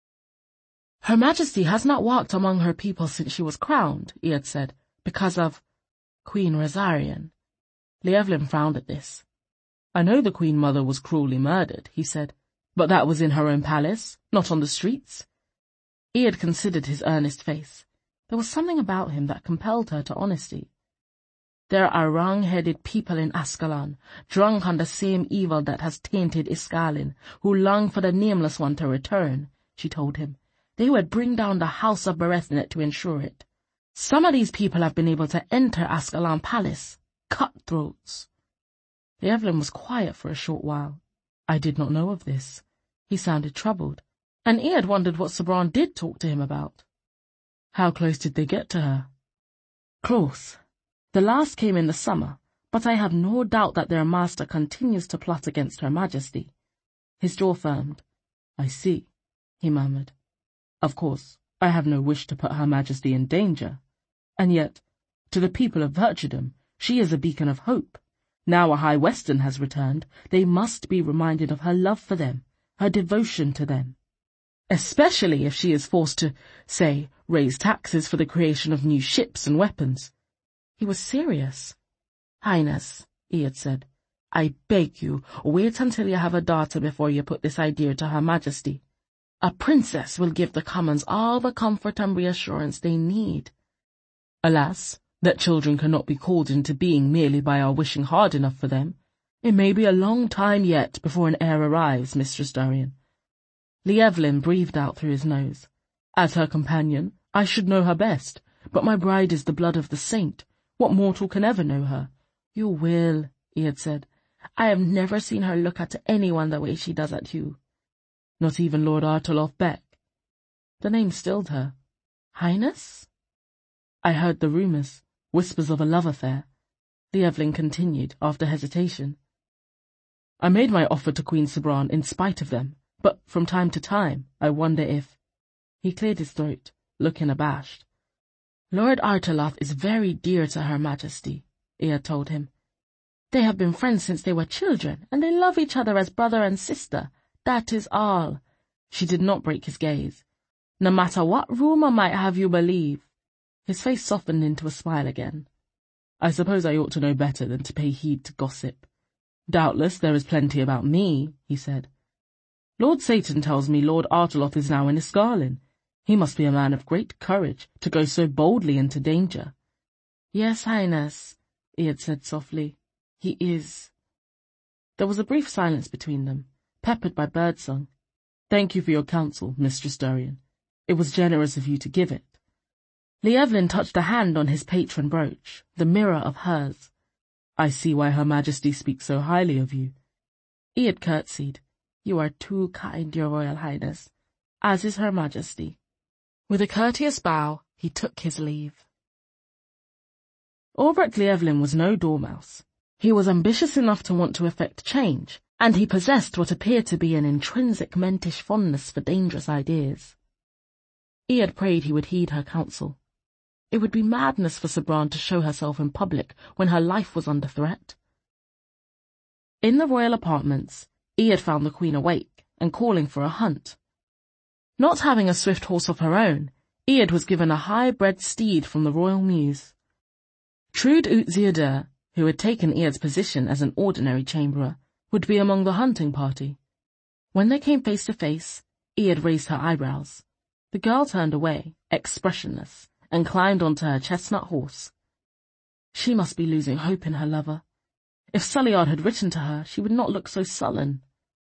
Her Majesty has not walked among her people since she was crowned, Iad said, because of Queen Rosarian. Llewellyn frowned at this. I know the Queen Mother was cruelly murdered, he said, but that was in her own palace, not on the streets. Iad considered his earnest face. There was something about him that compelled her to honesty. There are wrong-headed people in Ascalon, drunk on the same evil that has tainted Iskalin, who long for the Nameless One to return, she told him. They would bring down the house of Berethnet to ensure it. Some of these people have been able to enter Ascalon Palace. Cutthroats. Llewellyn was quiet for a short while. I did not know of this. He sounded troubled, and Iad wondered what Sabran did talk to him about. How close did they get to her? Close. The last came in the summer, but I have no doubt that their master continues to plot against Her Majesty. His jaw firmed. I see, he murmured. Of course, I have no wish to put Her Majesty in danger. And yet, to the people of Virtudom, she is a beacon of hope. Now a High Western has returned, they must be reminded of her love for them, her devotion to them. Especially if she is forced to, say, raise taxes for the creation of new ships and weapons. He was serious. Highness, Iad said, I beg you, wait until you have a daughter before you put this idea to Her Majesty. A princess will give the commons all the comfort and reassurance they need. Alas, that children cannot be called into being merely by our wishing hard enough for them. It may be a long time yet before an heir arrives, Mistress Dorian. Llewellyn breathed out through his nose. As her companion, I should know her best, but my bride is the blood of the saint. What mortal can ever know her? You will, he had said. I have never seen her look at anyone the way she does at you. Not even Lord Artolof Beck. The name stilled her. Highness? I heard the rumours, whispers of a love affair. Llewellyn continued, after hesitation. I made my offer to Queen Sabran in spite of them, but from time to time I wonder if... He cleared his throat, looking abashed. Lord Artolof is very dear to Her Majesty, he had told him. They have been friends since they were children, and they love each other as brother and sister. That is all. She did not break his gaze. No matter what rumour might have you believe. His face softened into a smile again. I suppose I ought to know better than to pay heed to gossip. Doubtless there is plenty about me, he said. Lord Satan tells me Lord Artolof is now in Escarlin. He must be a man of great courage to go so boldly into danger. Yes, Highness, he had said softly. He is. There was a brief silence between them, peppered by birdsong. Thank you for your counsel, Mistress Dorian. It was generous of you to give it. Llewellyn touched a hand on his patron brooch, the mirror of hers. I see why Her Majesty speaks so highly of you. He had curtsied. You are too kind, Your Royal Highness, as is Her Majesty. With a courteous bow, he took his leave. Albrecht Llewellyn was no dormouse. He was ambitious enough to want to effect change, and he possessed what appeared to be an intrinsic mentish fondness for dangerous ideas. He had prayed he would heed her counsel. It would be madness for Sabran to show herself in public when her life was under threat. In the royal apartments, he had found the Queen awake and calling for a hunt. Not having a swift horse of her own, Iad was given a high-bred steed from the royal mews. Trude ut Theodore, who had taken Iad's position as an ordinary chamberer, would be among the hunting party. When they came face to face, Iad raised her eyebrows. The girl turned away, expressionless, and climbed onto her chestnut horse. She must be losing hope in her lover. If Sulleyard had written to her, she would not look so sullen.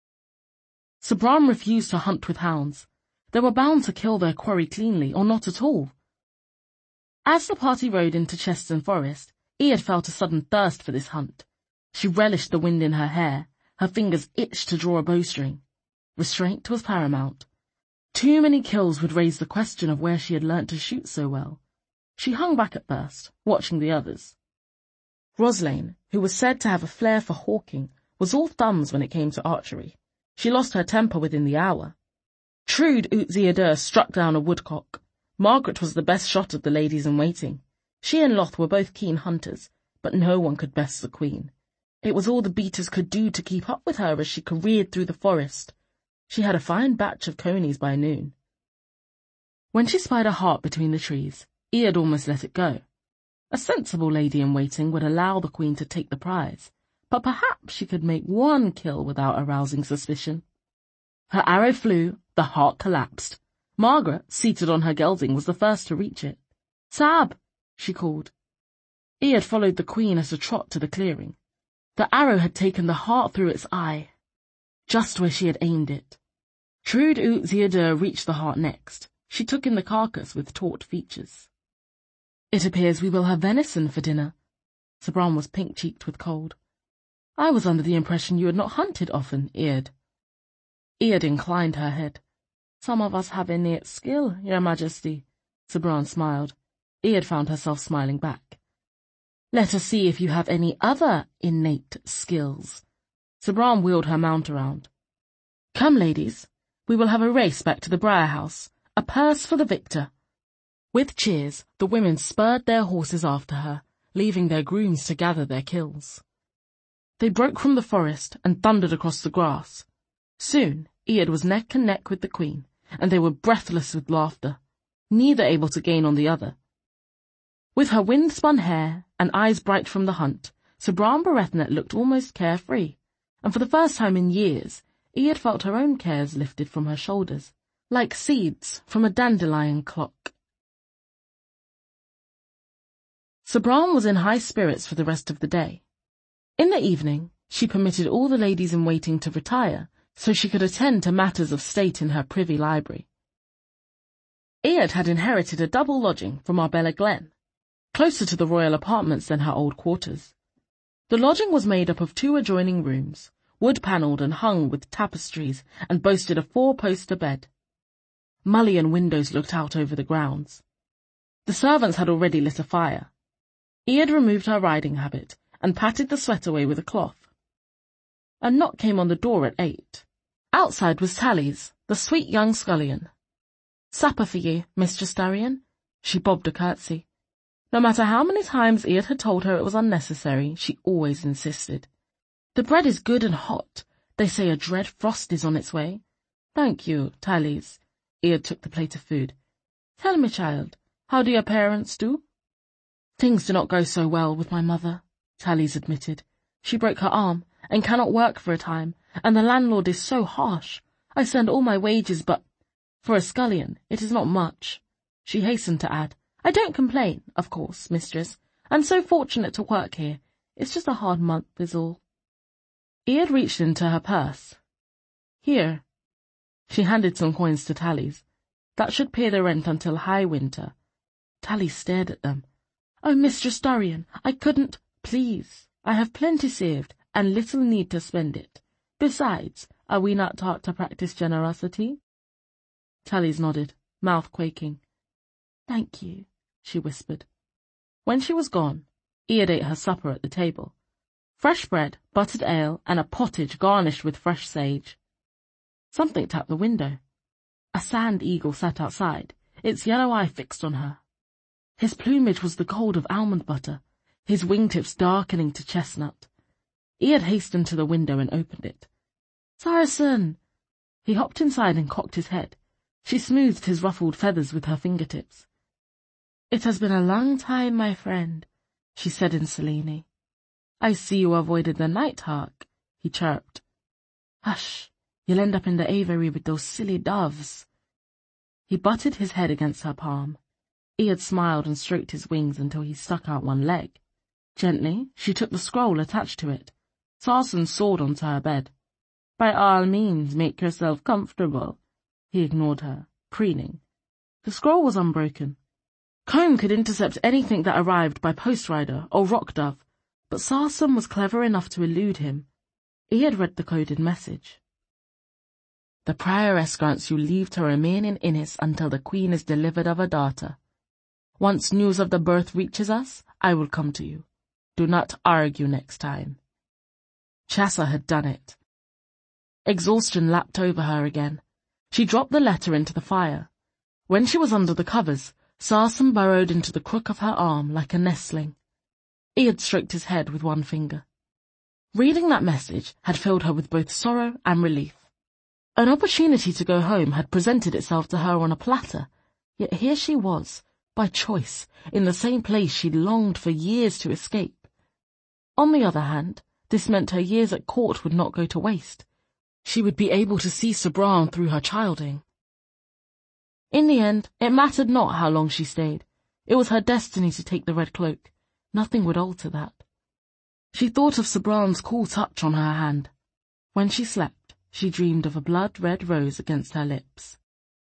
Sabran refused to hunt with hounds. They were bound to kill their quarry cleanly, or not at all. As the party rode into Cheston Forest, Iad felt a sudden thirst for this hunt. She relished the wind in her hair. Her fingers itched to draw a bowstring. Restraint was paramount. Too many kills would raise the question of where she had learnt to shoot so well. She hung back at first, watching the others. Roslane, who was said to have a flair for hawking, was all thumbs when it came to archery. She lost her temper within the hour. Trude ut Theodore struck down a woodcock. Margaret was the best shot of the ladies-in-waiting. She and Loth were both keen hunters, but no one could best the Queen. It was all the beaters could do to keep up with her as she careered through the forest. She had a fine batch of conies by noon. When she spied a hart between the trees, Iad almost let it go. A sensible lady-in-waiting would allow the Queen to take the prize, but perhaps she could make one kill without arousing suspicion. Her arrow flew, the hart collapsed. Margaret, seated on her gelding, was the first to reach it. "Sab!" she called. Iad followed the Queen at a trot to the clearing. The arrow had taken the hart through its eye, just where she had aimed it. Trude ut Theodore reached the hart next. She took in the carcass with taut features. "It appears we will have venison for dinner." Sabran was pink-cheeked with cold. "I was under the impression you had not hunted often, Iad." Iad inclined her head. "Some of us have innate skill, Your Majesty." Sabran smiled. Iad found herself smiling back. "Let us see if you have any other innate skills." Sabran wheeled her mount around. "Come, ladies, we will have a race back to the Briar House. A purse for the victor." With cheers, the women spurred their horses after her, leaving their grooms to gather their kills. They broke from the forest and thundered across the grass. Soon, Iad was neck and neck with the Queen, and they were breathless with laughter, neither able to gain on the other. With her wind-spun hair and eyes bright from the hunt, Sabran Berethnet looked almost carefree, and for the first time in years, Iad felt her own cares lifted from her shoulders, like seeds from a dandelion clock. Sir Braun was in high spirits for the rest of the day. In the evening, she permitted all the ladies-in-waiting to retire so she could attend to matters of state in her privy library. Iad had inherited a double lodging from Arbella Glen, closer to the royal apartments than her old quarters. The lodging was made up of 2 adjoining rooms, wood-panelled and hung with tapestries, and boasted a 4-poster bed. Mullioned windows looked out over the grounds. The servants had already lit a fire. Iad removed her riding habit and patted the sweat away with a cloth. A knock came on the door at 8. Outside was Tally's, the sweet young scullion. "Supper for you, Mistress Darian." She bobbed a curtsy. No matter how many times Iad had told her it was unnecessary, she always insisted. "The bread is good and hot. They say a dread frost is on its way." "Thank you, Tally's." Iad took the plate of food. "Tell me, child, how do your parents do?" "Things do not go so well with my mother," Tally's admitted. "She broke her arm, and cannot work for a time, and the landlord is so harsh. I send all my wages, but for a scullion it is not much." She hastened to add, "I don't complain, of course, mistress. I'm so fortunate to work here. It's just a hard month is all." Iad reached into her purse. "Here." She handed some coins to Tally's. "That should pay the rent until high winter." Tally stared at them. "Oh, Mistress Darian, I couldn't—" "Please, I have plenty saved, and little need to spend it. Besides, are we not taught to practice generosity?" Tally's nodded, mouth quaking. "Thank you," she whispered. When she was gone, Iad ate her supper at the table. Fresh bread, buttered ale, and a pottage garnished with fresh sage. Something tapped the window. A sand eagle sat outside, its yellow eye fixed on her. His plumage was the gold of almond butter, his wingtips darkening to chestnut. Iad hastened to the window and opened it. "Saracen!" He hopped inside and cocked his head. She smoothed his ruffled feathers with her fingertips. "It has been a long time, my friend," she said in Selene. "I see you avoided the night hawk," he chirped. "Hush, you'll end up in the aviary with those silly doves." He butted his head against her palm. Iad smiled and stroked his wings until he stuck out one leg. Gently, she took the scroll attached to it. Sarsen soared onto her bed. "By all means, make yourself comfortable." He ignored her, preening. The scroll was unbroken. Comb could intercept anything that arrived by post-rider or rock-dove, but Sarsen was clever enough to elude him. Iad read the coded message. "The prioress grants you leave to remain in Innis until the queen is delivered of a daughter. Once news of the birth reaches us, I will come to you. Do not argue next time." Chassa had done it. Exhaustion lapped over her again. She dropped the letter into the fire. When she was under the covers, Sarsen burrowed into the crook of her arm like a nestling. Iad stroked his head with one finger. Reading that message had filled her with both sorrow and relief. An opportunity to go home had presented itself to her on a platter, yet here she was, by choice, in the same place she'd longed for years to escape. On the other hand, this meant her years at court would not go to waste. She would be able to see Sir Braun through her childing. In the end, it mattered not how long she stayed. It was her destiny to take the red cloak. Nothing would alter that. She thought of Sir Braun's cool touch on her hand. When she slept, she dreamed of a blood-red rose against her lips.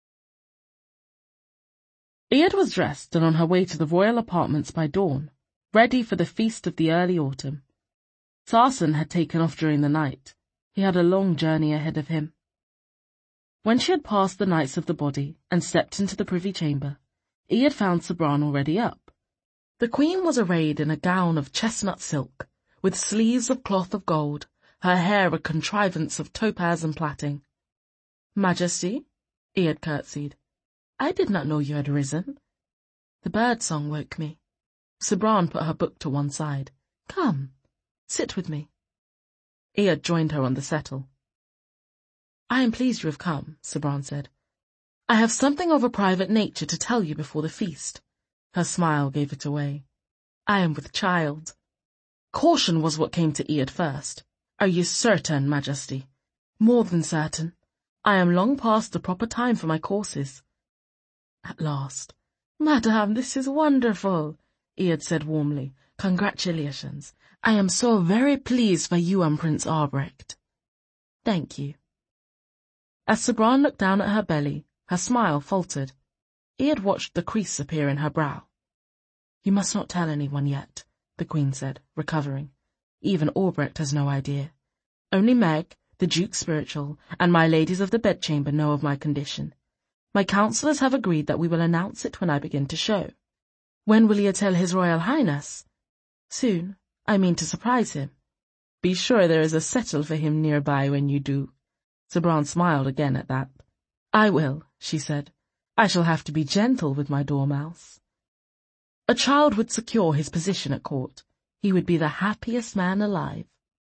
Iad was dressed and on her way to the royal apartments by dawn, ready for the feast of the early autumn. Sarsen had taken off during the night. He had a long journey ahead of him. When she had passed the Knights of the Body and stepped into the privy chamber, Iad found Sir Braun already up. The queen was arrayed in a gown of chestnut silk, with sleeves of cloth of gold, her hair a contrivance of topaz and plaiting. "Majesty," Iad curtsied. "I did not know you had risen." "The bird-song woke me." Sir Braun put her book to one side. "Come, sit with me." Iad joined her on the settle. "I am pleased you have come," Sir Braun said. "I have something of a private nature to tell you before the feast." Her smile gave it away. "I am with child." Caution was what came to Iad first. "Are you certain, Majesty?" "More than certain. I am long past the proper time for my courses." At last. "Madame, this is wonderful." Ead said warmly. "Congratulations. I am so very pleased for you and Prince Albrecht." "Thank you." As Sabran looked down at her belly, her smile faltered. Ead watched the crease appear in her brow. "You must not tell anyone yet," the Queen said, recovering. "Even Albrecht has no idea. Only Meg, the Duke Spiritual, and my ladies of the bedchamber know of my condition. My councillors have agreed that we will announce it when I begin to show." "When will you tell His Royal Highness?" "Soon. I mean to surprise him." "Be sure there is a settle for him nearby when you do." Sabran smiled again at that. "I will," she said. "I shall have to be gentle with my dormouse." A child would secure his position at court. He would be the happiest man alive.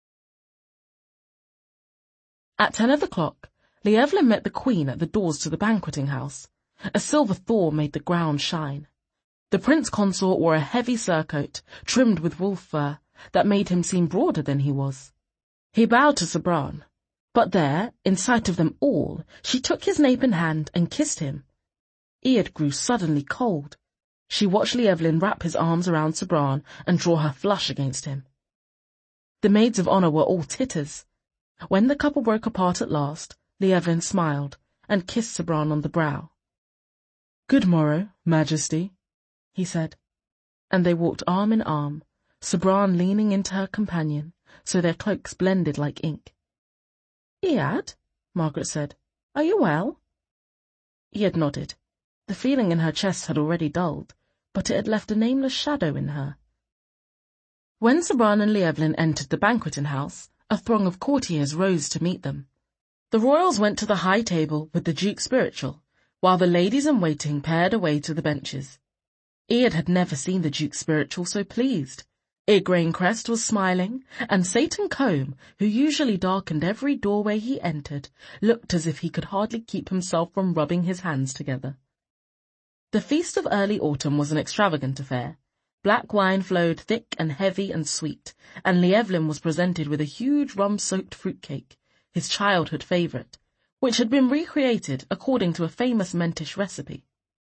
At 10 o'clock, Llywelyn met the Queen at the doors to the banqueting house. A silver Thor made the ground shine. The Prince Consort wore a heavy surcoat, trimmed with wolf fur, that made him seem broader than he was. He bowed to Sabran, but there, in sight of them all, she took his nape in hand and kissed him. Ead grew suddenly cold. She watched Llywelyn wrap his arms around Sabran and draw her flush against him. The maids of honour were all titters. When the couple broke apart at last, Llywelyn smiled and kissed Sabran on the brow. "Good morrow, Majesty," he said, and they walked arm in arm, Sabran leaning into her companion, so their cloaks blended like ink. "Ead," Margaret said, "are you well?" Ead nodded. The feeling in her chest had already dulled, but it had left a nameless shadow in her. When Sabran and Llywelyn entered the banqueting house, a throng of courtiers rose to meet them. The royals went to the high table with the Duke Spiritual, while the ladies-in-waiting paired away to the benches. Ead had never seen the Duke Spiritual so pleased. Igraine Crest was smiling, and Satan Combe, who usually darkened every doorway he entered, looked as if he could hardly keep himself from rubbing his hands together. The Feast of Early Autumn was an extravagant affair. Black wine flowed thick and heavy and sweet, and Llywelyn was presented with a huge rum-soaked fruitcake, his childhood favourite, which had been recreated according to a famous Mentish recipe.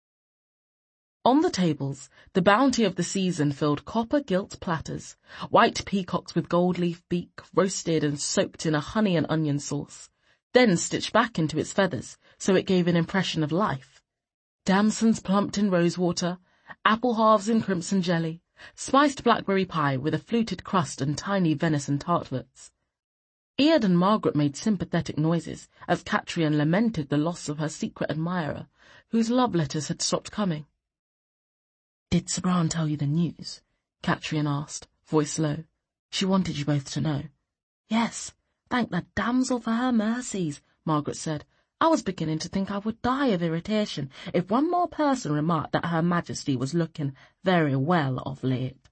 On the tables, the bounty of the season filled copper-gilt platters, white peacocks with gold-leaf beak, roasted and soaked in a honey and onion sauce, then stitched back into its feathers so it gave an impression of life. Damsons plumped in rosewater, apple halves in crimson jelly, spiced blackberry pie with a fluted crust and tiny venison tartlets. Ead and Margaret made sympathetic noises as Catriona lamented the loss of her secret admirer, whose love letters had stopped coming. "Did Sabran tell you the news?" Catriona asked, voice low. She wanted you both to know. "Yes, thank the damsel for her mercies," Margaret said. "I was beginning to think I would die of irritation if one more person remarked that Her Majesty was looking very well of late."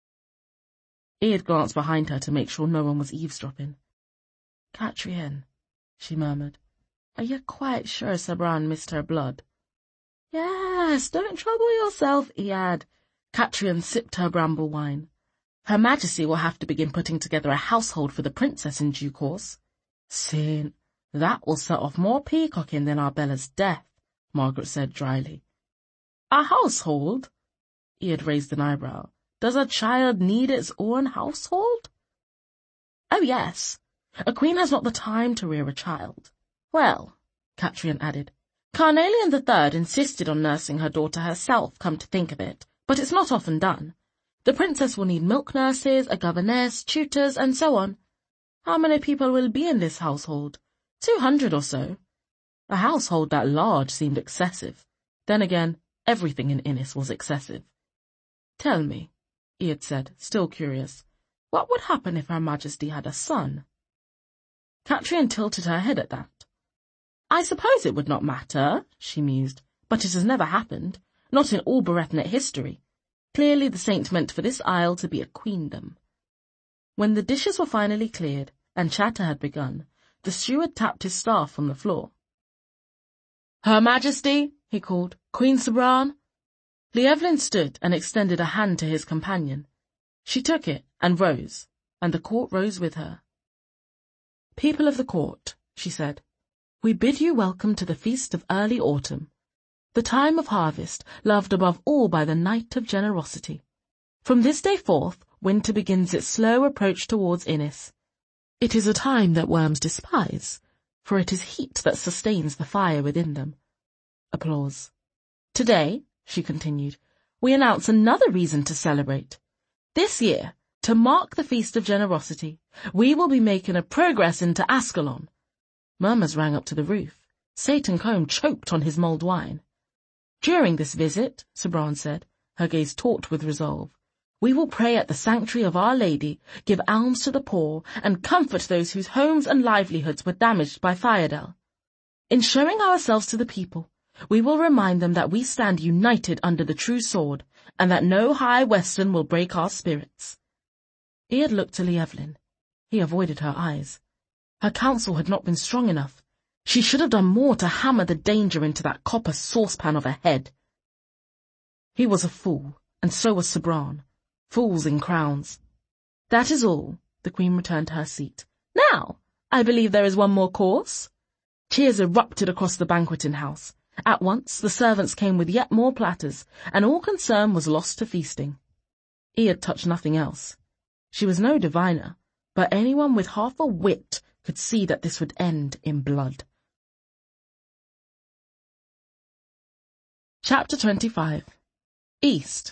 Ead glanced behind her to make sure no one was eavesdropping. "Catriona," she murmured, "are you quite sure Sabran missed her blood?" "Yes, don't trouble yourself, Ead." Catriona sipped her bramble wine. "Her Majesty will have to begin putting together a household for the princess in due course." "Saint, that will set off more peacocking than Arbella's death," Margaret said dryly. "A household?" Ead raised an eyebrow. "Does a child need its own household?" "Oh, yes. A queen has not the time to rear a child." "Well," Catriona added, "Carnelian III insisted on nursing her daughter herself, come to think of it, but it's not often done. The princess will need milk nurses, a governess, tutors, and so on. How many people will be in this household? 200 or so." A household that large seemed excessive. Then again, everything in Innis was excessive. "Tell me," Ead said, still curious, "what would happen if Her Majesty had a son?" Catriona tilted her head at that. "I suppose it would not matter," she mused, "but it has never happened, not in all Berethnet history. Clearly the saint meant for this isle to be a queendom." When the dishes were finally cleared, and chatter had begun, the steward tapped his staff on the floor. "Her Majesty," he called, "Queen Sabran." Llywelyn stood and extended a hand to his companion. She took it and rose, and the court rose with her. "People of the court," she said, "we bid you welcome to the Feast of Early Autumn, the time of harvest, loved above all by the Knight of Generosity. From this day forth, winter begins its slow approach towards Innis. It is a time that worms despise, for it is heat that sustains the fire within them. Applause. Today, she continued, we announce another reason to celebrate. This year, to mark the Feast of Generosity, we will be making a progress into Ascalon. Murmurs rang up to the roof. Satan Combe choked on his mulled wine. During this visit, Sabran said, her gaze taut with resolve, we will pray at the sanctuary of Our Lady, give alms to the poor, and comfort those whose homes and livelihoods were damaged by Fayadel. In showing ourselves to the people, we will remind them that we stand united under the true sword, and that no high Western will break our spirits. He had looked to Lievelyn. He avoided her eyes. Her counsel had not been strong enough. She should have done more to hammer the danger into that copper saucepan of a head. He was a fool, and so was Sabran. Fools in crowns. That is all, the Queen returned to her seat. Now, I believe there is one more course. Cheers erupted across the banqueting house. At once, the servants came with yet more platters, and all concern was lost to feasting. He had touched nothing else. She was no diviner, but anyone with half a wit could see that this would end in blood. Chapter 25. East.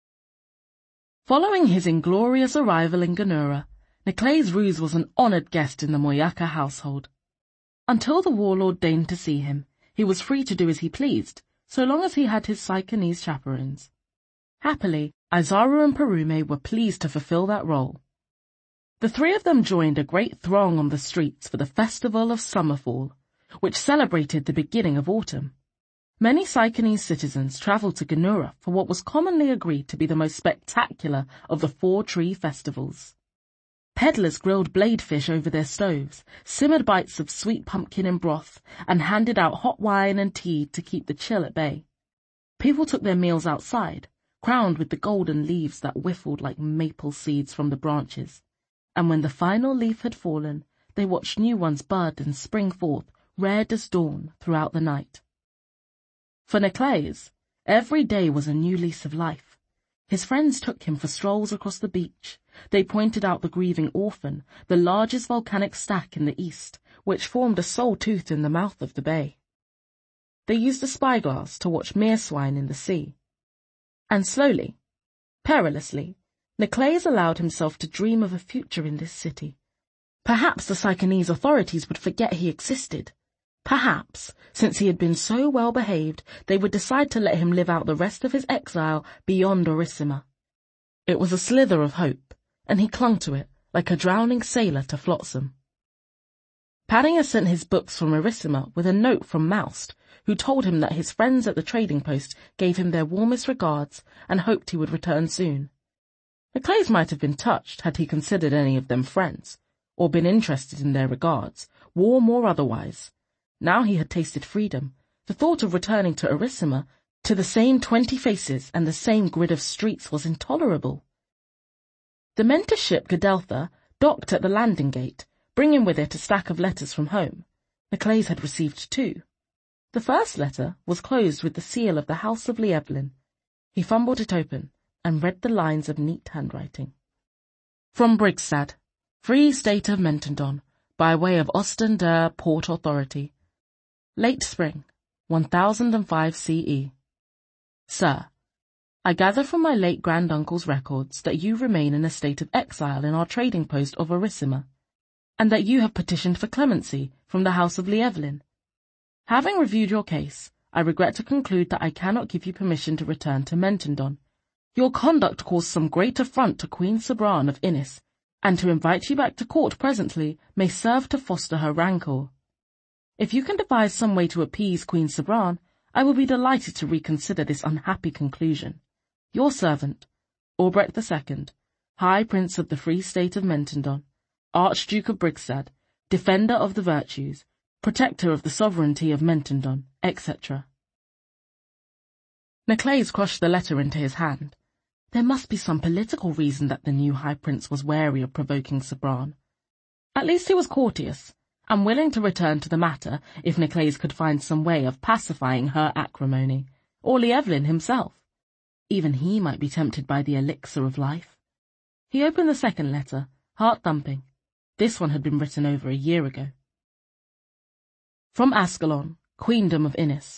Following his inglorious arrival in Ganura, Niclais Ruse was an honoured guest in the Moyaka household. Until the warlord deigned to see him, he was free to do as he pleased, so long as he had his Sycanese chaperons. Happily, Aizaru and Perume were pleased to fulfill that role. The three of them joined a great throng on the streets for the festival of Summerfall, which celebrated the beginning of autumn. Many Sycanese citizens travelled to Ganura for what was commonly agreed to be the most spectacular of the 4 tree festivals. Peddlers grilled bladefish over their stoves, simmered bites of sweet pumpkin in broth, and handed out hot wine and tea to keep the chill at bay. People took their meals outside, crowned with the golden leaves that whiffled like maple seeds from the branches, and when the final leaf had fallen, they watched new ones bud and spring forth, red as dawn, throughout the night. For Niclais, every day was a new lease of life. His friends took him for strolls across the beach. They pointed out the grieving orphan, the largest volcanic stack in the east, which formed a sole tooth in the mouth of the bay. They used a spyglass to watch meerswine in the sea. And slowly, perilously, Niclais allowed himself to dream of a future in this city. Perhaps the Sycanese authorities would forget he existed. Perhaps, since he had been so well behaved, they would decide to let him live out the rest of his exile beyond Orissima. It was a slither of hope, and he clung to it like a drowning sailor to flotsam. Padinga sent his books from Orissima with a note from Moust, who told him that his friends at the trading post gave him their warmest regards and hoped he would return soon. Niclais might have been touched had he considered any of them friends, or been interested in their regards, warm or otherwise. Now he had tasted freedom. The thought of returning to Orissima, to the same 20 faces and the same grid of streets, was intolerable. The mentor ship Gadeltha docked at the landing gate, bringing with it a stack of letters from home. Niclais had received 2. The first letter was closed with the seal of the House of Lievelyn. He fumbled it open and read the lines of neat handwriting. From Brigstad, Free State of Mentendon, by way of Osten-der Port Authority. Late Spring, 1005 CE. Sir, I gather from my late granduncle's records that you remain in a state of exile in our trading post of Orissima, and that you have petitioned for clemency from the House of Lievelyn. Having reviewed your case, I regret to conclude that I cannot give you permission to return to Mentendon. Your conduct caused some great affront to Queen Sabran of Innis, and to invite you back to court presently may serve to foster her rancour. If you can devise some way to appease Queen Sabran, I will be delighted to reconsider this unhappy conclusion. Your servant, Albrecht II, High Prince of the Free State of Mentendon, Archduke of Brigstad, Defender of the Virtues, Protector of the Sovereignty of Mentendon, etc. Niclais crushed the letter into his hand. There must be some political reason that the new High Prince was wary of provoking Sabran. At least he was courteous, and willing to return to the matter if Niclais could find some way of pacifying her acrimony, or Lievelyn himself. Even he might be tempted by the elixir of life. He opened the second letter, heart thumping. This one had been written over a year ago. From Ascalon, Queendom of Innis.